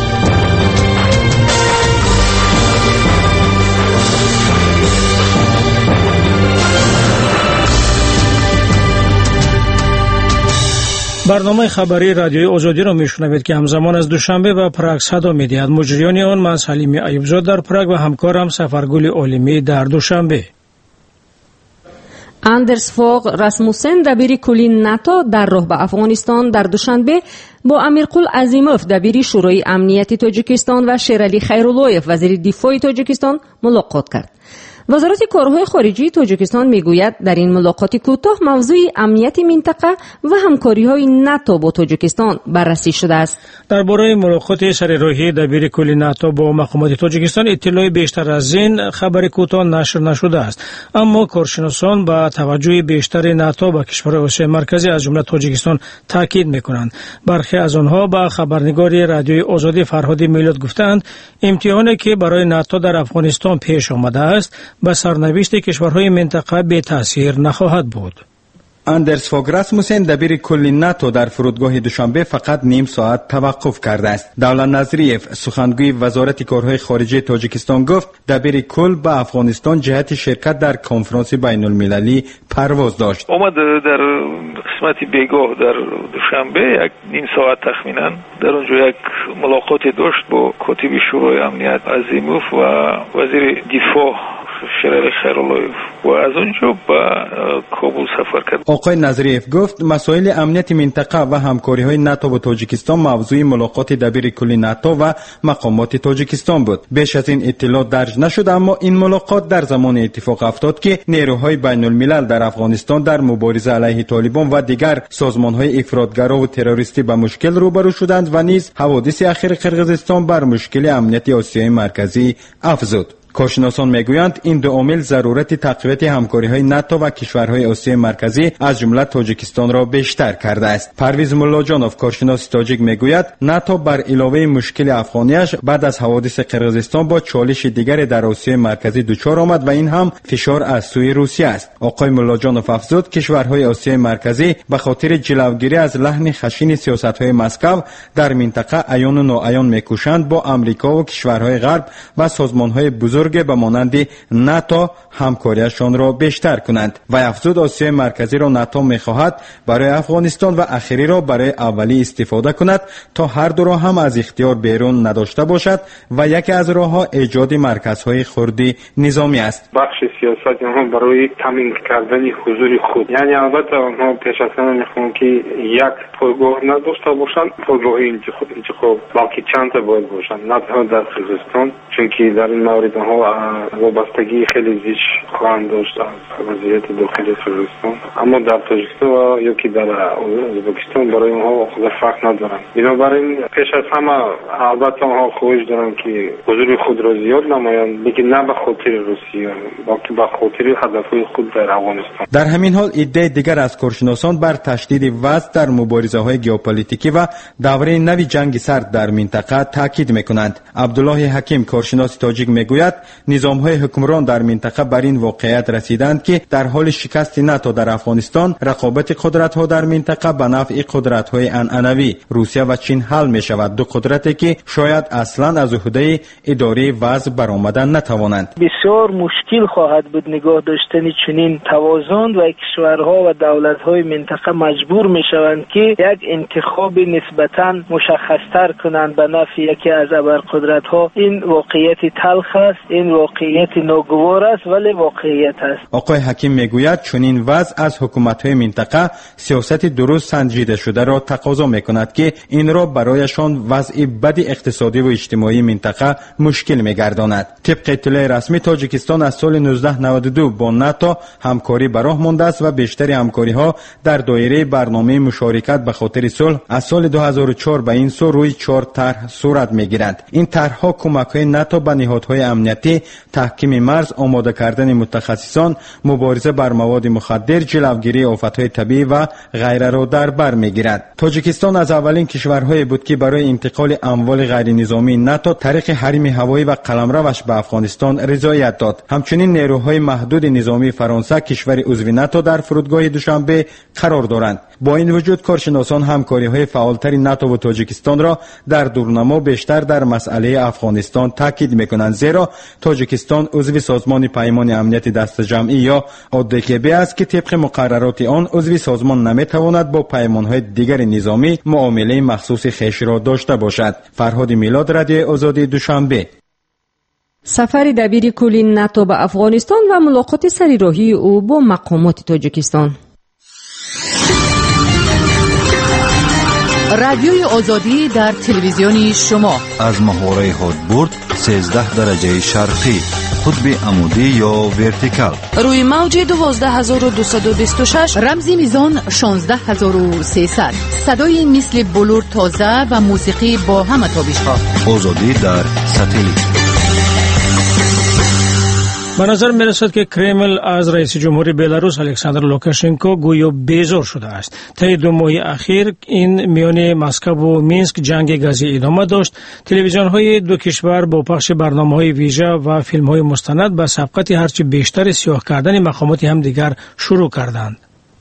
برنامه خبری رادیوی آزادی را میشنوید که همزمان از دوشنبه و پراگ صدا میدهد. مجریان آن من سلیمی ایوبزاد در پراگ و همکارم سفرگل عالمی در دوشنبه. اندرس فوق راسموسن دبیر کلی ناتو در راه به افغانستان در دوشنبه با امیرقل عظیموف دبیر شورای امنیتی تاجیکستان و شیرعلی خیراللهیف وزیر دفاع تاجیکستان ملاقات کرد. وزارت کارهای خارجی تاجیکستان میگوید در این ملاقات کوتاه موضوع امنیت منطقه و همکاری‌های ناتو با تاجیکستان بررسی شده است. درباره ملاقات سرراهی دبیر کل ناتو با مقامات تاجیکستان اطلاع بیشتر از این خبر کوتاه نشر نشده است، اما کارشناسان با توجه بیشتر ناتو به کشورهای آسیای مرکزی از جمله تاجیکستان تاکید می‌کنند. برخی از آنها با خبرنگار رادیوی آزادی فرهاد میلاد گفتند امتحانی که برای ناتو در افغانستان پیش آمده است به سرنوشت کشورهای منطقه به تاثیر نخواهد بود. اندرس فوگ راسموسن دبیر کل ناتو در فرودگاه دوشنبه فقط نیم ساعت توقف کرده است. دولت نظریف سخنگوی وزارت کارهای خارجی تاجیکستان گفت دبیر کل به افغانستان جهت شرکت در کنفرانس بین المللی پرواز داشت. اومد در قسمت بیگاه در دوشنبه یک نیم ساعت تخمینا در اونجا یک ملاقات داشت با کاتب شورای امنیت عظیموف و وزیر دفاع شیرعلی خیراللهیف و از اونجا به کابل سفر کرد. آقای نظریف گفت مسائل امنیت منطقه و همکاری های ناتو با تاجیکستان موضوع ملاقات دبیر کلی ناتو و مقامات تاجیکستان بود. بیش از این اطلاع درج نشد، اما این ملاقات در زمان اتفاق افتاد که نیروهای بین الملل در افغانستان در مبارزه علیه طالبان و دیگر سازمان های افراطگرا و تروریستی به مشکل روبرو شدند و نیز حوادث اخیر قرقیزستان بر مشکل امنیت آسیای مرکزی افزود. کارشناسان میگویند این دو عامل ضرورت تقویت همکاری‌های ناتو و کشورهای آسیای مرکزی از جمله تاجیکستان را بیشتر کرده است. پرویز ملاجانوف کارشناس تاجیک میگوید ناتو بر علاوه مشکل افغانیش بعد از حوادث قرقیزستان با چالش دیگری در آسیای مرکزی دچار آمد و این هم فشار از سوی روسیه است. آقای ملاجانوف افزود کشورهای آسیای مرکزی به خاطر جلوگیری از لحن خشن سیاست‌های مسکو در منطقه عیان و ناعیان میکوشند با امریکا و کشورهای غرب و سازمان‌های بزرگ به مانند ناتو همکاریشان را بیشتر کنند و افزود آسیای مرکزی را ناتو می‌خواهد برای افغانستان و اخیری را برای اولی استفاده کند تا هر دو را هم از اختیار بیرون نداشته باشد و یکی از راه‌ها ایجاد مرکزهای خردی نظامی است. بخش سیاست آنها برای تامین کردن حضور خود، یعنی البته آنها پیش از همه می‌خواهند که یک پایگاه نداشته باشند، پایگاه انتخاب انتخاب بلکه چند تا باید باشند، نه تنها در قرقیزستان، چون که در این مورد آنها وابستگی خیلی زیاد خواهند داشت از وضعیت داخلی قرقیزستان، اما در تاجیکستان و یا که در ازبکستان برای آنها خود فرق ندارند. بنابراین پیش از همه البته آنها خواهش دارند که حضور خود را زیاد نمایند، لیکن نه به خاطر روسیه بلکه به خاطر هدفهای خود در افغانستان. در همین حال ایده دیگر از کارشناسان بر تشدید وضع در مبارزه‌های ژئوپلیتیکی و دوره نوی جنگ سرد در منطقه تاکید می‌کنند. عبدالله حکیم کارشناس تاجیک میگوید نظام‌های حکمران در منطقه بر این واقعیت رسیدند که در حال شکست ناتو در افغانستان رقابت قدرت‌ها در منطقه به نفع قدرت‌های عنعنوی روسیه و چین حل می‌شود، دو قدرتی که شاید اصلاً از عهده اداره وضع برآمدن نتوانند. بسیار مشکل خواهد بود نگاه داشتن چنین توازن و کشورها و دولت‌های منطقه مجبور می‌شوند که یک انتخاب نسبتاً مشخص‌تر کنند به نفع یکی از ابرقدرت‌ها. این واقعیت تلخ است این واقعیت ناگوار است ولی واقعیت است. آقای حکیم میگوید چنین وضع از حکومت‌های منطقه سیاست درست سنجیده شده را تقاضا میکند که این را برایشان وضع بد اقتصادی و اجتماعی منطقه مشکل میگرداند. طبق اطلاع رسمی تاجیکستان از سال نوزده نود و دو با ناتو همکاری به راه مانده است و بیشتر همکاری‌ها در دایره برنامه مشارکت به خاطر صلح از سال دو هزار و چهار به این سو روی چهار طرح صورت میگیرد. این طرح‌ها کمک‌های ناتو به نهادهای امنیتی، تحکیم مرز، آماده کردن متخصصان، مبارزه بر مواد مخدر، جلوگیری آفت‌های طبیعی و غیره را در بر میگیرد. تاجیکستان از اولین کشورهای بود که برای انتقال اموال غیر نظامی ناتو طریق حریم هوایی و قلمروش به افغانستان رضایت داد. همچنین نیروهای محدود نظامی فرانسه کشور عضو ناتو در فرودگاه دوشنبه قرار دارند. با این وجود کارشناسان همکاری‌های فعالتر ناتو و تاجیکستان را در دورنما بیشتر در مسئله افغانستان تاکید می‌کنند، زیرا تاجیکستان عضو سازمان پیمان امنیت دست جمعی یا اودکبی است که طبق مقررات آن عضو سازمان نمی‌تواند با پیمان‌های دیگر نظامی معامله مخصوص خویش را داشته باشد. فرهاد میلاد، رادیو آزادی، دوشنبه. سفر دبیر کل ناتو به افغانستان و ملاقات سریراهی او با مقامات تاجیکستان. رادیوی آزادی در تلویزیونی شما از محوره هادبورد سیزده درجه شرقی، قطب عمودی یا ورتیکال، روی موج دوازده هزار و دویست و بیست و شش، رمزی میزان شانزده هزار و سیصد، صدای مثل بلور تازه و موسیقی با همه تابش‌ها. آزادی در ساتلیت. به نظر می رسد که کرمل از رئیس جمهوری بیلاروس الکساندر لوکاشنکو گویا بیزار شده است. طی دو ماه اخیر این میان مسکو و مینسک جنگ گازی ادامه داشت. تلویزیون های دو کشور با پخش برنامه های ویژه و فیلم های مستند به سبقت هرچی بیشتر سیاه کردن مقامات همدیگر شروع کردند.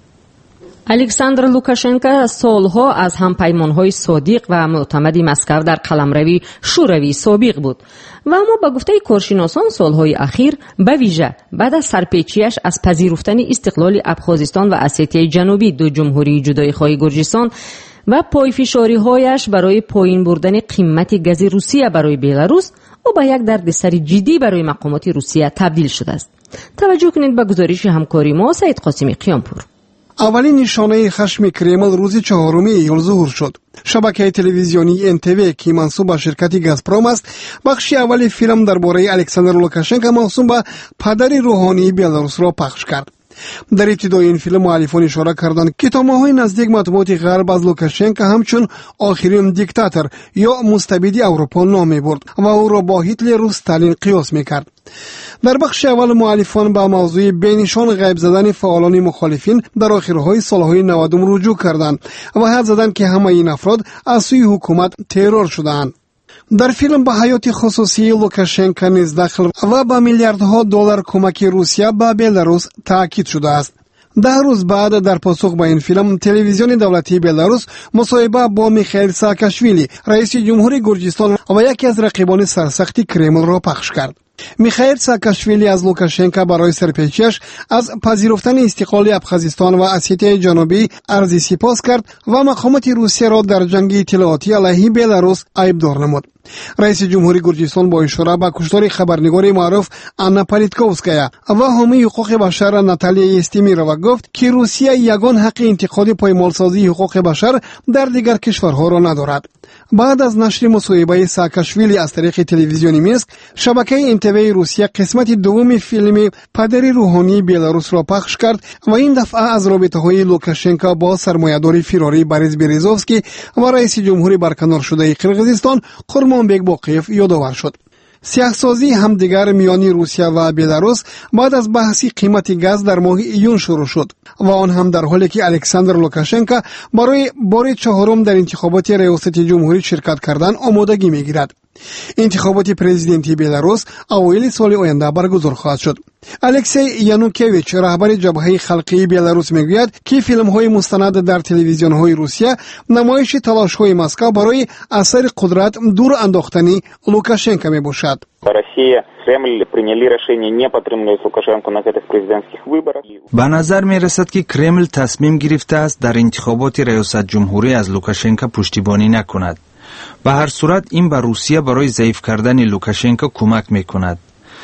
الکساندر لوکاشنکو سالها از همپیمان‌های صادق و معتمد مسکو در قلمروی شوروی سابق بود و اما به گفته کارشناسان سالهای اخیر به ویژه بعد از سرپیچیش از پذیرفتن استقلال ابخازستان و اسیتیه جنوبی دو جمهوری جدایی‌خواه گرجستان و پایفشاری‌هایش برای پایین بردن قیمت گاز روسیه برای بیلاروس او به یک دردسر جدی برای مقامات روسیه تبدیل شده است. توجه کنید به گزارش همکاری ما سعید قاسمی قیامپور. اولین نشانه خشم کرمل روز چهارم ایول ظهور شد. شبکه تلویزیونی ان تی وی که منسوب به شرکت گازپروم است، بخشی اول فیلم درباره الکساندر لوکاشنکو موسوم به پدر روحانی بیلاروس را پخش کرد. در ابتدای این فیلم مؤلفان اشاره کردند که تا ماهای نزدیک مطبوعات غرب از لوکاشنکو همچون آخرین دیکتاتور یا مستبد اروپا نام می‌برد و او را با هیتلر و استالین قیاس می‌کرد. در بخش اول مؤلفان به موضوع بینشان غیب زدن فعالان مخالفین در آخرهای سالهای نود رجوع کردند و حد زدند که همه این افراد از سوی حکومت ترور شدند. در فیلم به حیات خصوصی لوکاشنکو نیز دخل و به میلیاردها دلار کمک روسیه به بیلاروس تاکید شده است. ده روز بعد در پاسخ به این فیلم تلویزیون دولتی بیلاروس مصاحبه با میخائیل ساکاشویلی رئیس جمهوری گرجستان و یکی از رقیبان سرسخت کرمل را پخش کرد. میخائیل ساکاشویلی از لوکاشنکو برای سرپیچیش از پذیرفتن استقلال ابخازستان و اسیتیه جنوبی عرضی سپاس کرد و مقامات روسیه را در جنگ اطلاعاتی علیه بیلاروس عیبدار نمود. رئیس جمهوری گرجستان با اشاره به کشتار خبرنگار معروف آنا پالیتکوفسکایا و حامی حقوق بشر ناتالیا استیمیروا گفت که روسیه یگان حق انتقاد پایمالسازی حقوق بشر در دیگر کشورها را ندارد. بعد از نشر مصاحبه ساکاشویلی از طریق تلویزیون مینسک، شبکه ان تی وی روسیه قسمت دوم فیلم پدر روحانی بیلاروس را پخش کرد و این دفعه از رابطه‌های لوکاشنکو با سرمایه‌دار فراری بوریس بریزوفسکی و رئیس جمهوری برکنار شده قرقیزستان قرمانبک باقیف یادآور شد. سیاه‌سازی همدیگر میان روسیه و بیلاروس بعد از بحثی قیمت گاز در ماه ایون شروع شد و آن هم در حالی که الکساندر لوکاشنکو برای بار چهارم در انتخابات ریاست جمهوری شرکت کردن آمادگی می‌گیرد. انتخابات پرزیدنتی بیلاروس اوایل سال آینده برگزار خواهد شد. الکسی یانوکویچ رهبر جبهه خلقی بیلاروس میگوید که فیلم‌های مستند در تلویزیون‌های روسیه نمایش تلاش‌های مسکو برای اثر قدرت دور انداختنی لوکاشنکو میباشد. Россия, Кремль приняли решение не подтримывать Лукашенко на этих президентских выборах. به نظر می رسد که کرمل تصمیم گرفته است در انتخابات ریاست جمهوری از لوکاشنکو پشتیبانی نکند. به هر صورت این به روسیه برای ضعیف کردن لوکاشنکو کمک می کند.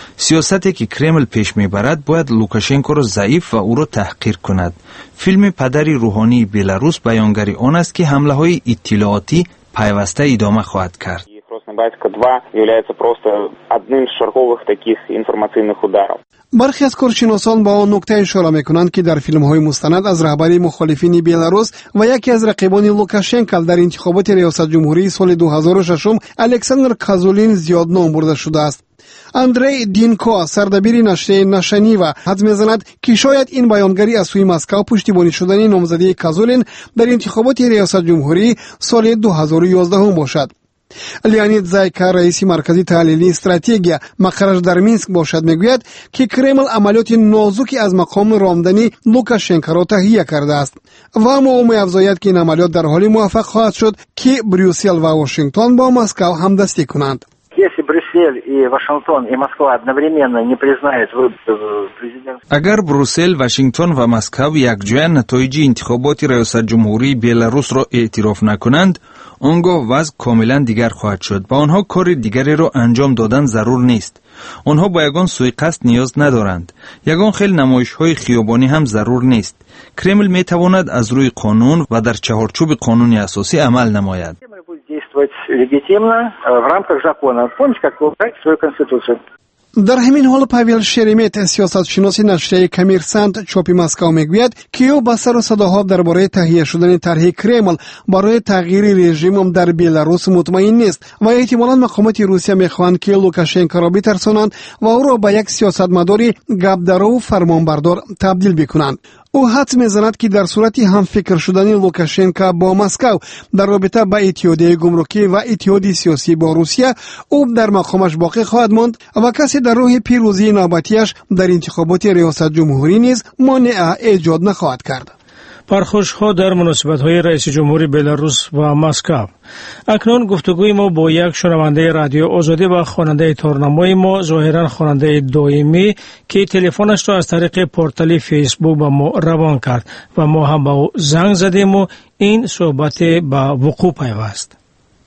سیاستی که کرمل پیش میبرد باید لوکاشنکو را ضعیف و او را تحقیر کند. فیلم پدری روحانی بلاروس بیانگری آن است که حمله های اطلاعاتی پیوسته ادامه خواهد کرد. Батько два является просто одним из шаговых таких информационных ударов. برخی از کارشناسان با آن نکته اشاره میکنند که در فیلم های مستند از رهبری مخالفین بلاروس و یکی از رقیبان لوکاشنکو در انتخابات ریاست جمهوری سال دو هزار و شش الکساندر کازولین زیاد نام برده شده است. اندری دینکو سردبیر نشریه نشانی و حدس می‌زند که شاید این بیانگری از سوی مسکو پشتیبانی شدن نامزدی کازولین در انتخابات ریاست جمهوری سال دو هزار و یازده باشد. لیانید زایکا رئیس مرکزی تحلیلی استراتژی مقرش در مینسک باشد میگوید که کرمل عملیات نازکی از مقام رامدنی لوکاشنکو را تهیه کرده است و اما می‌افزاید که این عملیات در حال موفق خواهد شد که بریوسل و واشنگتن با مسکو همدستی کنند. Если Брюссель и Вашингтон и Москва одновременно не признают президента. اگر بروسل، واشنگتن و مسکو یکجا نتایج انتخابات ریاست جمهوری بلاروس را اعتراف نکنند، آنگاه وضع کاملا دیگر خواهد شد. با آنها کار دیگری را انجام دادن ضرور نیست. آنها با یگان سوءقصد نیاز ندارند. یگان خیل نمایش‌های خیابانی هم ضرور نیست. کرمل می‌تواند از روی قانون و در چهارچوب قانون اساسی عمل نماید. در همین حال پاویل شرمیت سیاست شناس نشریه کمیرسانت چاپی مسکو میگوید که او با سر و صداها درباره تهیه شدن طرح کرمل برای تغییر رژیم در بلاروس مطمئن نیست و احتمالاً مقامات روسیه میخواهند که لوکاشنکو را بترسانند و او را به یک سیاستمدار گپدارو و فرمانبردار تبدیل بکنند. او حدس میزند که در صورتی هم فکر شدن لوکاشنکو با مسکو در رابطه با اتحادیه گمرکی و اتحادیه سیاسی با روسیه او در مقامش باقی خواهد ماند و کسی در راه پیروزی نوبتیش در انتخابات ریاست جمهوری نیز مانع ایجاد نخواهد کرد. پرخاش‌ها در مناسبت‌های رئیس جمهوری بلاروس و مسکو. اکنون گفتگوی ما با یک شنونده رادیو آزادی و خواننده تارنمای ما، ظاهراً خواننده دائمی که تلفنش را از طریق پورتال فیسبوک با ما روان کرد و ما هم با او زنگ زدیم و این صحبت با وقوع پیوست.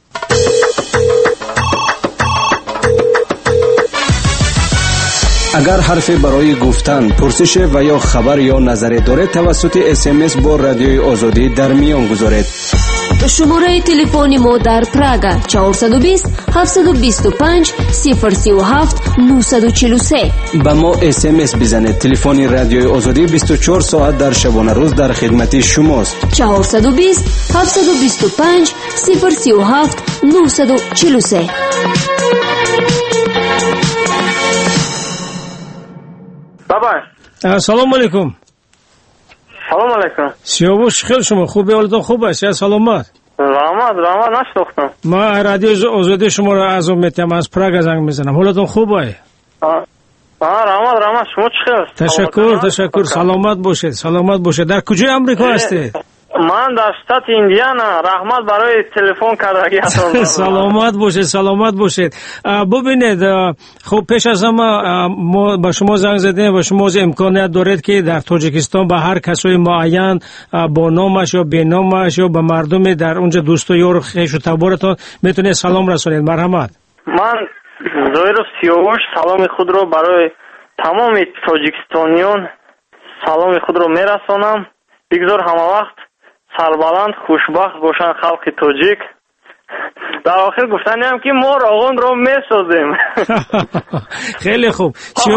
اگر حرفی برای گفتن، پرسش و یا خبر یا نظری دارید توسط اس ام اس با رادیوی آزادی در میان گذارید. شماره تلفن ما در پراگ چهارصد و بیست هفتصد و بیست و پنج صفر سی و هفت نهصد و چهل و سه. با ما اس ام اس بزنید. تلفن رادیوی آزادی بیست و چهار ساعت در شبانه روز در خدمت شماست. چهارصد و بیست هفتصد و بیست و پنج صفر سی و هفت نهصد و چهل و سه. بابا سلام علیکم. سلام علیکم. سیاوش خیلی شما خوبه؟ حالتون خوب است؟ یا سلامت؟ رحمت رحمت نشناختم. ما رادیو آزادی شما را از میتونم از پراگ زنگ میزنم. حالتون خوبه؟ آه رحمت رحمت شما چه خیر؟ تشکر تشکر. سلامت باشید سلامت باشید. در کجای آمریکا هستید؟ من در شتات ایندیانا. رحمت برای تلفن کردگی هستم. سلامت باشید سلامت باشید. ببینید خب پیش از همه ما با شما زنگ زدیم و شما امکانیت دارید که در تاجیکستان به هر کسای معین با نامش یا به نامش یا به مردم در اونجا دوست و یار خویش و تبارتان میتونید سلام رسونید. مرحمت. من ظاهر سیاوش سلام خود رو برای تمام تاجیکستانیان سلام خود رو میرسونم. بگذار همه وقت سربلند خوشبخت باشن خلق تاجیک. در آخر گفتن هم که ما راغون رو میسازیم. خیلی خوب.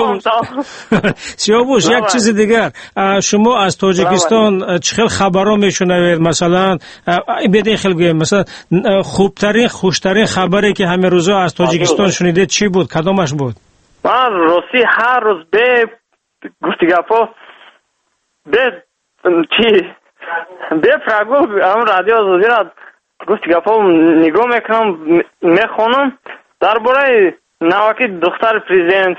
سیاوش یک چیز دیگر، شما از تاجیکستان چه خبرها میشنوید؟ مثلا بدین خیلی گویم مثلا خوبترین خوشترین خبری که همه روزا از تاجیکستان شنیدید چی بود؟ کدامش بود؟ من راستی هر روز به گفتی گپا به چی به پراگو هم رادیو آزادی را گفتی گپا نگاه میکنم میخونم درباره نوکی دختر پریزیدنت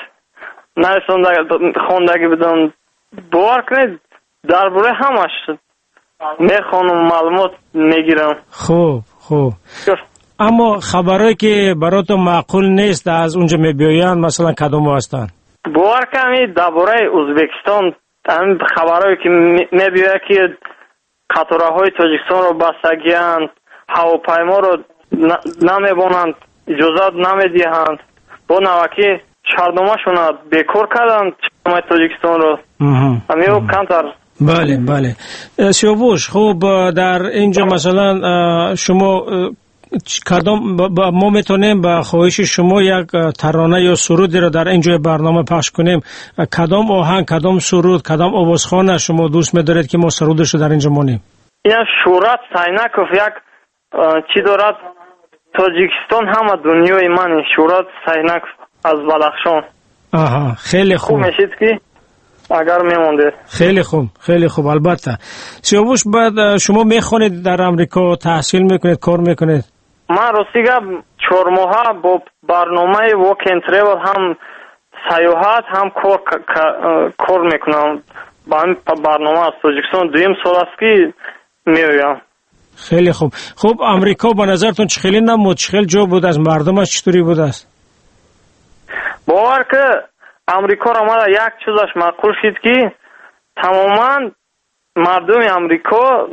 خوندگی بدم. باور کنید درباره همش میخونم معلومات میگیرم. خوب خوب. اما خبرهایی که براتون معقول نیست از اونجا میبیاین مثلا کدوم هستن؟ باور کنید درباره ازبکستان همین خبرهایی که میبیاید که قطارهای تاجیکستان رو بستگیاند، هواپیما رو نمیبونند، اجازت نمیدهند. با نوکی شهردامه‌شون را بیکار کردن چشمای تاجیکستان رو. همین کمتر. بله بله. سیاوش خب در اینجا مثلا شما کدام ما میتونیم با خواهش شما یک ترانه یا سرودی را در اینجا برنامه پخش کنیم؟ کدام آهنگ، کدام سرود، کدام آوازخوان شما دوست می‌دارید که ما سرودش رو در اینجا مونیم؟ این شورات سایناکوف یک چی دارد تاجیکستان همه دنیای من شورات سایناکوف از بلخشان. آها خیلی خوب. خوب میشید که اگر میمونده. خیلی خوب خیلی خوب. البته سیاوش بعد شما میخونید در امریکا، تحصیل میکنید، کار میکنید؟ من راستیگه چهار ماه با برنامه واک اند تریول هم سیاحت هم کار کار میکنم. با این برنامه از تاجیکستان دویم سال است که میایم. خیلی خوب. خب امریکا به نظرتون چه خیلی نمود، چه خیلی جا بود، از مردمش چطوری بود است؟ باور که امریکا را ما یک چیزش معقول شد که تماما مردم امریکا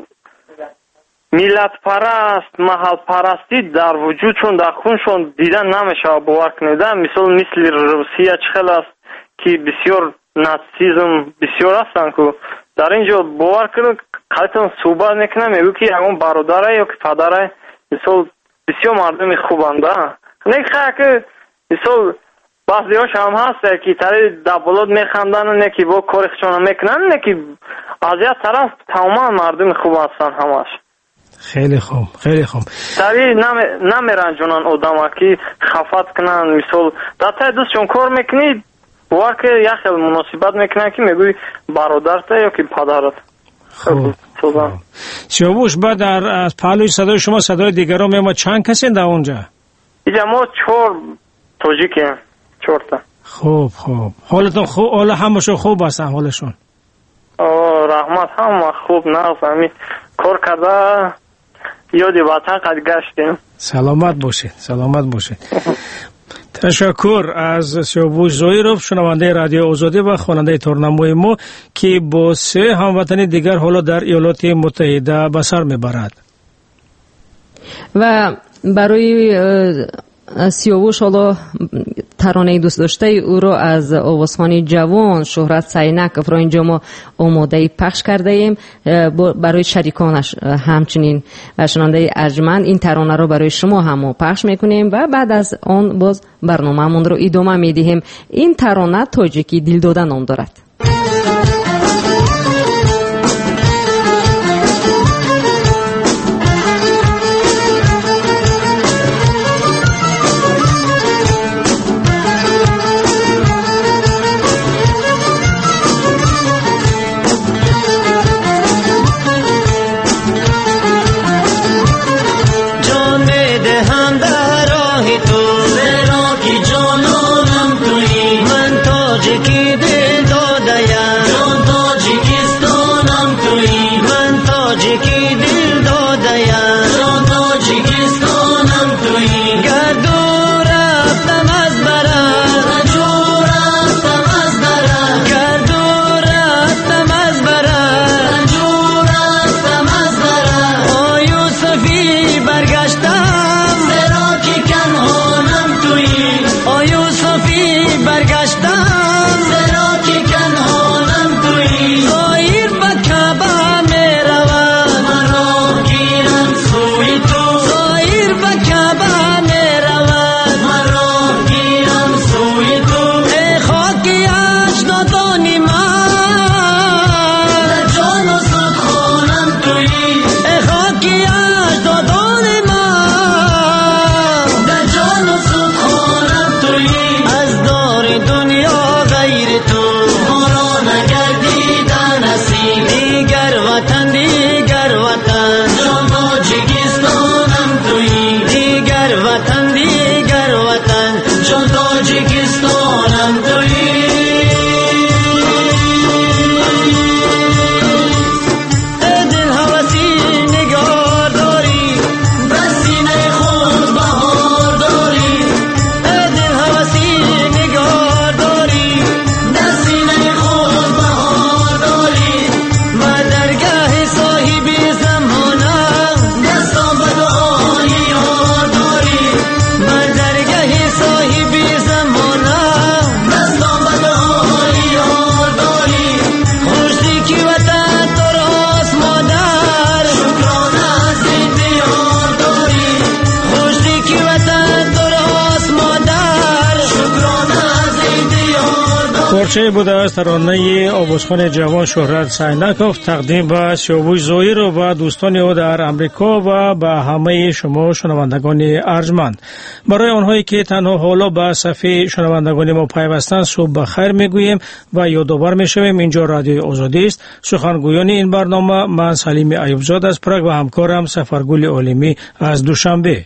ملت پرست، محل پرستی در وجودشون در خونشون دیدن نمیشه. باور کنید مثل مثل روسیه چخل است که بسیار ناتسیزم بسیار هستن که در اینجا باور کنید قلتون صحبت میکنه میگو که اون برادره یا که پدره مثل بسیار مردم خوبنده نخواه که مثل بعضی هاش هم هست که تری دبولاد میخندن نه که با کارخشان میکنن نه که از یک طرف تمام مردم خوب هستن همش. خیلی خوب خیلی خوب. تری نمیرنجونن آدم که خفت کنن مثل در تای دوستشون کار میکنید باور که یک خیلی مناسبت میکنن که میگوی برادرت یا که پدرت. خوب سیاوش بعد در از پهلوی صدای شما صدای دیگران میامد چند کسی در اونجا؟ اینجا ما چهار تاجیکیم. چورتا. خوب خوب. حالتون خوب؟ حالا همشون خوب هستن حالشون؟ آه رحمت هم خوب ناز همی کار کرده یادی وطن قد گشتیم. سلامت باشید سلامت باشید. تشکر از سیاوش زویروف شنونده رادیو آزادی و خواننده تورنموی ما که با سه هموطن دیگر حالا در ایالات متحده به سر میبرد. و برای سیاوش حالا ترانه دوست داشته او را از آوازخوان جوان شهرت سایناکوف را اینجا ما آماده پخش کرده ایم برای شریکانش همچنین و شنونده ارجمند. این ترانه را برای شما هم پخش میکنیم و بعد از آن باز برنامه‌مون را ادامه میدیم. این ترانه تاجیکی دل داده نام دارد. Zair ba kaba mera wa maro kiran پارچه بوده است ترانه آوازخوان جوان شهرت سینکوف تقدیم به سیاوش زایر و دوستان او در امریکا و به همه شما شنوندگان ارجمند. برای آنهایی که تنها حالا به صفحه شنوندگان ما پیوستند صبح بخیر میگوییم و یادآور میشویم اینجا رادیوی آزادی است. سخنگویان این برنامه من سلیم ایوبزاده از پراگ و همکارم سفرگل عالمی از دوشنبه.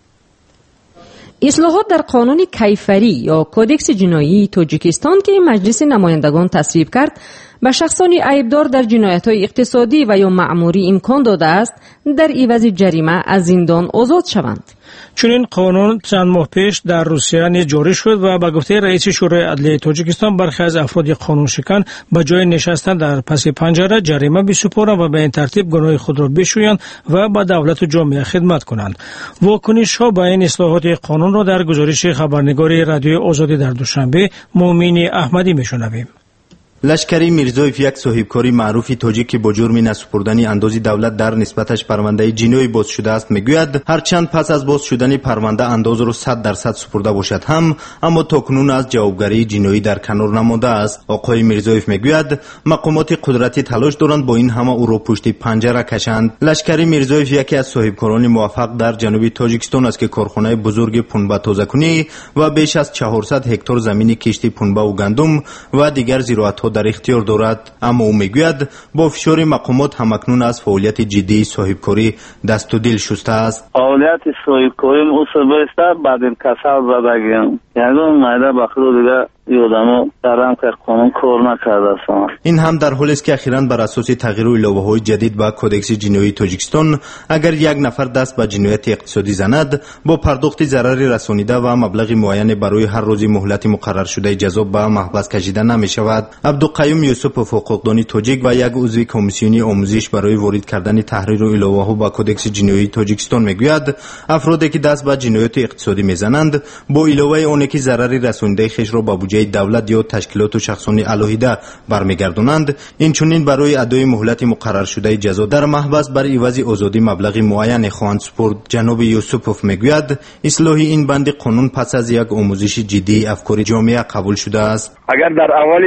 اصلاحات در قانون کیفری یا کودکس جنایی تاجیکستان که مجلس نمایندگان تصویب کرد به شخصانی عیبدار در جنایت‌های اقتصادی و یا مأموری امکان داده است در عوض جریمه از زندان آزاد شوند. چنین قانون چند ماه پیش در روسیه نیز جاری شد و به گفته رئیس شورای عدلیه تاجیکستان برخی از افراد قانون شکن به جای نشستن در پس پنجره جریمه بسپارند و به این ترتیب گناه خود را بشویند و به دولت و جامعه خدمت کنند. واکنش‌ها به این اصلاحات قانون را در گزارش خبرنگار رادیوی آزادی در دوشنبه مومین احمدی میشنویم. لشکری میرزایف یک صاحبکاری معروف تاجیک که با جرم نسپردن اندازی دولت در نسبتش پرونده جنایی باز شده است میگوید هرچند پس از باز شدن پرونده انداز را صد درصد سپرده باشد هم اما تاکنون از جوابگری جنایی در کنار نمانده است. آقای میرزایف میگوید مقامات قدرتی تلاش دارند با این همه او را پشت پنجره کشند. لشکری میرزایف یکی از صاحبکاران موفق در جنوب تاجیکستان است که کارخانه بزرگ پنبه تازه‌کنی و بیش از چهارصد هکتار زمین کشت پنبه و گندم و دیگر زراعت‌ها در اختیار دارد. اما او میگوید با فشار مقامات همکنون از فعالیت جدی صاحبکاری دست و دل شسته است. فعالیت صاحبکاری مصبسته بعد این کسل زدگیم یکم مایده بخیر دیگه یادمو درم که قانون کار نکرده است. این هم در حالی است که اخیراً بر اساس تغییر و الهه‌های جدید با کودکس جنایی تاجیکستان اگر یک نفر دست به جنایت اقتصادی زند با پرداخت ضرر رسانیده و مبلغ معین برای هر روز مهلت مقرر شده جزا به محبس کشیده نمی شود. عبدالقیوم یوسف حقوقدانی تاجیک و یک عضو کمیسیون آموزش برای وارد کردن تحریر و الهه‌ها با کودکس جنایی تاجیکستان میگوید افرادی که دست به جنایت اقتصادی میزنند با علاوه آن که ضرر رسانیده خیش را به بودجه دولت یا تشکیلات و شخصان علاهیده برمیگردانند این چنین برای ادای مهلت مقرر شده جزا در محبس بر عوض آزادی مبلغ معین خواهند سپرد. جناب یوسفوف میگوید اصلاح این بند قانون پس از یک آموزش جدی افکار جامعه قبول شده است. اگر در اولی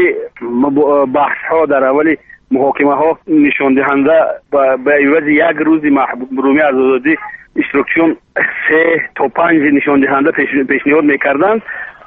بحث ها در اولی محاکمه ها نشان دهنده به عوض یک روز محرومی از آزادی اینستروکشن سه تا پنج نشان دهنده پیشنهاد میکردند،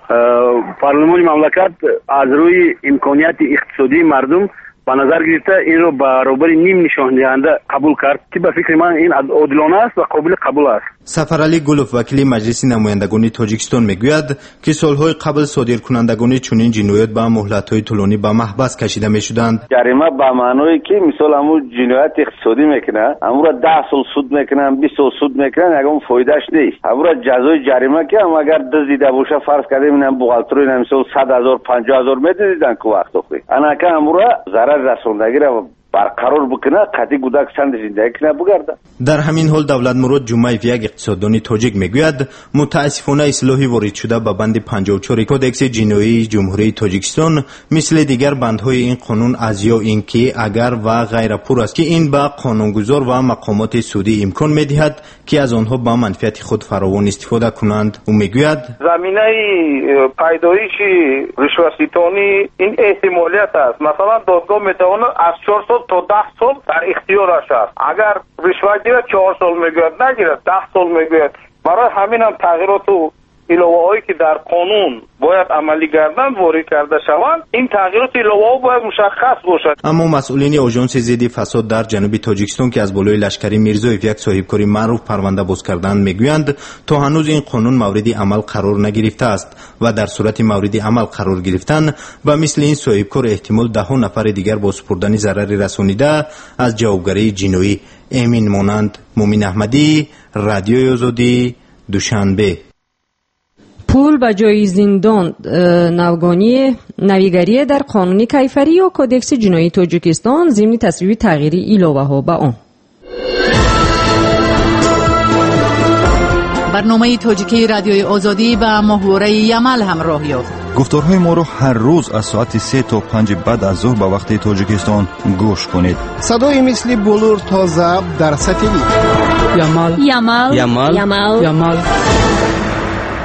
پارلمان مملکت از روی امکانیت اقتصادی مردم به نظر گرفته این رو برابر نیم نشان دهنده قبول کرد که به فکر من این عادلانه است و قابل قبول است. سفرعلی گلوف وکیل مجلس نمایندگان تاجیکستان میگوید که سالهای قبل صادرکنندگان چنین جنایات به مهلت‌های طولانی به محبس کشیده میشدند. جریمه به معنی که مثلا همون جنایت اقتصادی میکنه همون را ده سال سود میکنن بیست سال سود میکنن اگه اون فایدهش نیست. همون را جزای جریمه که هم اگر دزدیده باشه فرض کردیم اینم بوغالتری نمیشه صد هزار پنجاه هزار میدیدن که وقت خوری انا که همون را ضرر رساندگی را برقرار بکنه قطعی گودک سند زندگی کنه بگرده. در همین حال دولت مراد جمعیف یک اقتصاددان تاجیک میگوید متاسفانه اصلاحی وارد شده به بند پنجاه و چهار کودکس جنایی جمهوری تاجیکستان مثل دیگر بندهای این قانون از یا اینکه اگر و غیر پور است که این به قانونگذار و مقامات سودی امکان میدهد که از آنها با منفعت خود فراوان استفاده کنند. او میگوید زمینه پیدایش رشوه‌ستانی این احتمالیت است. مثلا دادگاه میتواند از چهار سال تا ده سال در اختیارش است. اگر رشوه گیرد چهار سال میگوید نگیرد ده سال میگوید. برای همین هم تغییرات و الهه‌هایی که در قانون باید عملی گردن وارد کرده شوند این تغییرات الهه‌ها باید مشخص باشد. اما مسئولین آژانس ضد فساد در جنوب تاجیکستان که از بالای لشکری میرزایف یک صاحبکاری معروف پرونده باز کردند میگویند تا هنوز این قانون مورد عمل قرار نگرفته است و در صورت مورد عمل قرار گرفتن و مثل این صاحبکار احتمال ده ها نفر دیگر با سپردن ضرر رسانیده از جوابگری جنایی امین مانند. مومین احمدی، رادیوی آزادی، دوشنبه. پول به جای زندان نوگانی نویگری در قانون کیفری و کودکس جنایی تاجیکستان ضمن تصویب تغییری علاوه ها به آن. برنامه تاجیکی رادیوی آزادی به محوره یمل همراه یافت. گفتارهای ما رو هر روز از ساعت سه تا پنج بعد از ظهر به وقت تاجیکستان گوش کنید. صدای مثل بلور تازه در ساتلیت. یمل یمل یمل یمل یمل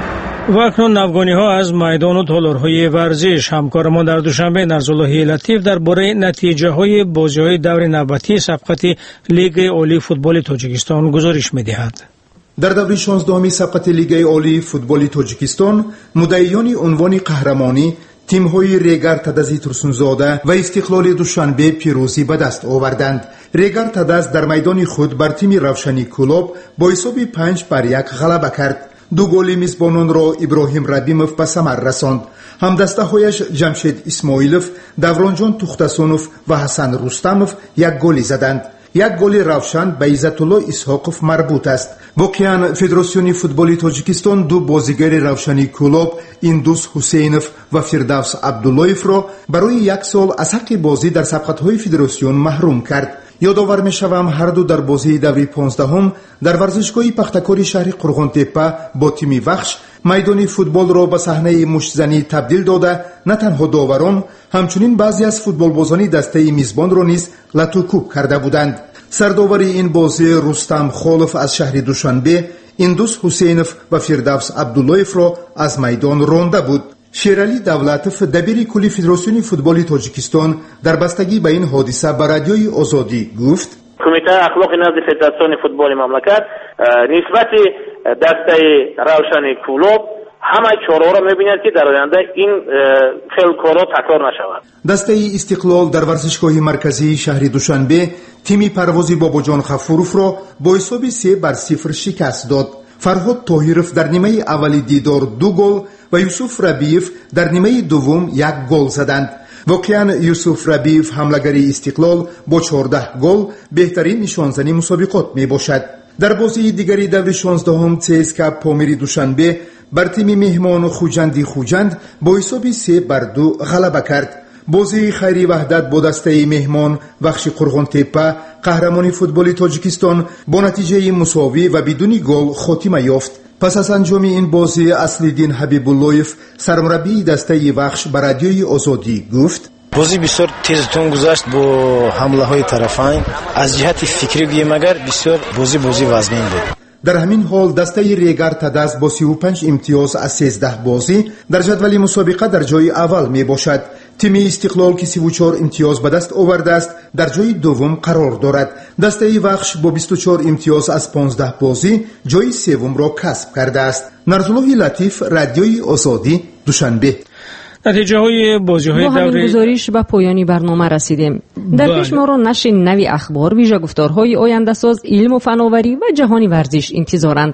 و اکنون نوگانی ها از میدان و تالارهای ورزش. همکارمان در دوشنبه نرزالله لطیف درباره نتیجه های بازی های دور نوبتی سبقت لیگ عالی فوتبال تاجیکستان گزارش می‌دهد. در دوره شانزدهمی سبقت لیگ عالی فوتبال تاجیکستان مدعیان عنوان قهرمانی تیم‌های ریگر تدزی ترسونزاده و استقلال دوشنبه پیروزی به دست آوردند. ریگر تدز در میدان خود بر تیم روشنی کلوب با حساب پنج بر یک غلبه کرد. دو گل میزبانان را ابراهیم ربیموف به ثمر رساند. همدسته‌هایش جمشید اسماعیلوف، دورانجان توختسونوف و حسن رستموف یک گل زدند. یک گل روشن به عزت‌الله اسحاقوف مربوط است. واقعاً فدراسیون فوتبال تاجیکستان دو بازیگر روشنی کلوب ایندوس حسینوف و فردوس عبداللهیف را برای یک سال از حق بازی در سبقت‌های فدراسیون محروم کرد. یادآور می‌شوم هر دو در بازی دوره پانزدهم در ورزشگاه پختکاری شهر قرغان‌تپه با تیم وخش میدان فوتبال را به صحنه مشت‌زنی تبدیل داده نه تنها داوران همچنین بعضی از فوتبالبازان دسته میزبان را نیز لطوکوب کرده بودند. سرداور این بازی رستم خالف از شهر دوشنبه ایندوس حسینوف و فردوس عبداللهیف را از میدان رانده بود. شیرالی دولتوف دبیر کلی فدراسیون فوتبال تاجیکستان در بستگی به این حادثه به رادیوی آزادی گفت: کمیته اخلاقی نزد فدراسیون فوتبال مملکت نسبت دسته روشن کلوب همه چاره را می‌بیند که در آینده این فعل کارا تکرار نشود. دسته استقلال در ورزشگاه مرکزی شهر دوشنبه تیم پروازی باباجان غفوروف را با حساب سه بر صفر شکست داد. فرهاد طاهرов در نیمه اولی دیدار دو گل و یوسف ربیف در نیمه دوم یک گل زدند. واقعاً یوسف ربیف حمله‌گری استقلال با چهارده گل بهترین نشانزنی مسابقات می باشد. در بازی دیگری دوره شانزدهم سیسکا پامیری دوشنبه بر تیم مهمان خوجندی خوجند با حساب سه بر دو غلبه کرد. بازی خیری وحدت با دسته مهمان وخش قرغان‌تپه قهرمانی فوتبال تاجیکستان با نتیجه مساوی و بدون گل خاتمه یافت. پس از انجام این بازی اصلیدین حبیب‌اللهیف سرمربی دسته وخش به رادیوی آزادی گفت: بازی بسیار تیز تون گذشت با حمله های طرفین. از جهت فکری گویم اگر بسیار بازی بازی وزنین بود. در همین حال دسته ریگر تدز با سی و پنج امتیاز از سیزده بازی در جدول مسابقه در جای اول می باشد. تیم استقلال که سی و چهار امتیاز به دست آورده است در جای دوم قرار دارد. دسته وخش با بیست و چهار امتیاز از پانزده بازی جای سوم را کسب کرده است. نرزالله لطیف، رادیوی آزادی، دوشنبه. نتیجه های بازی های دوره با همین گزارش به پایانی برنامه رسیدیم. در پیش ما را نشر نوی اخبار، ویژه گفتارهای آینده ساز، علم و فناوری و جهانی ورزش انتظارند.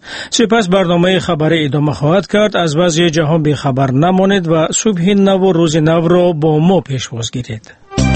سپس برنامه خبری ادامه خواهد کرد. از وضع جهان بی خبر نمانید و صبح نو و روز نو را با ما پیشواز گیرید.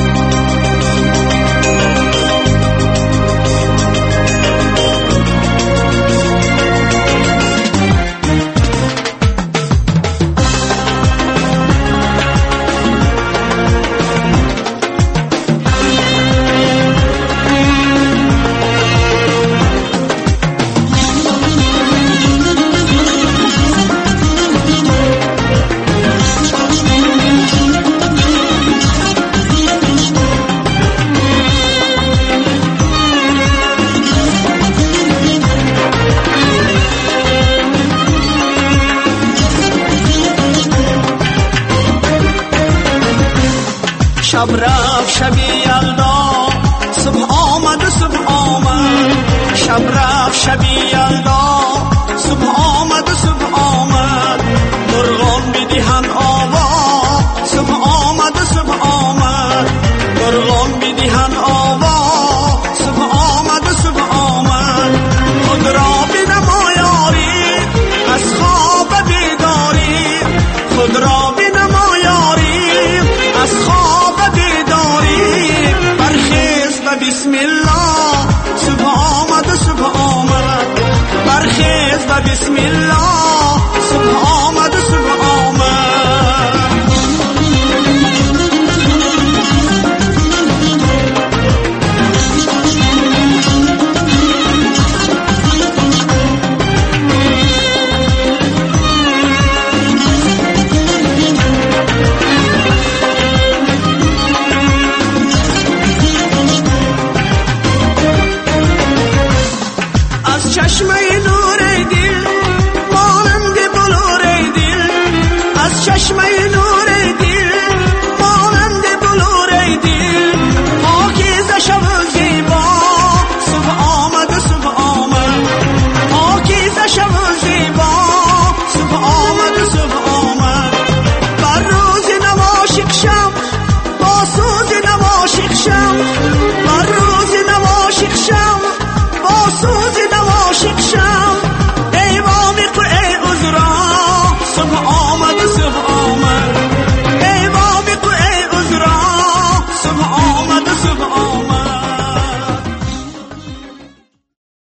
شب رفت شبی یلدا صبح آمد و صبح آمد. شب رفت شبی یلدا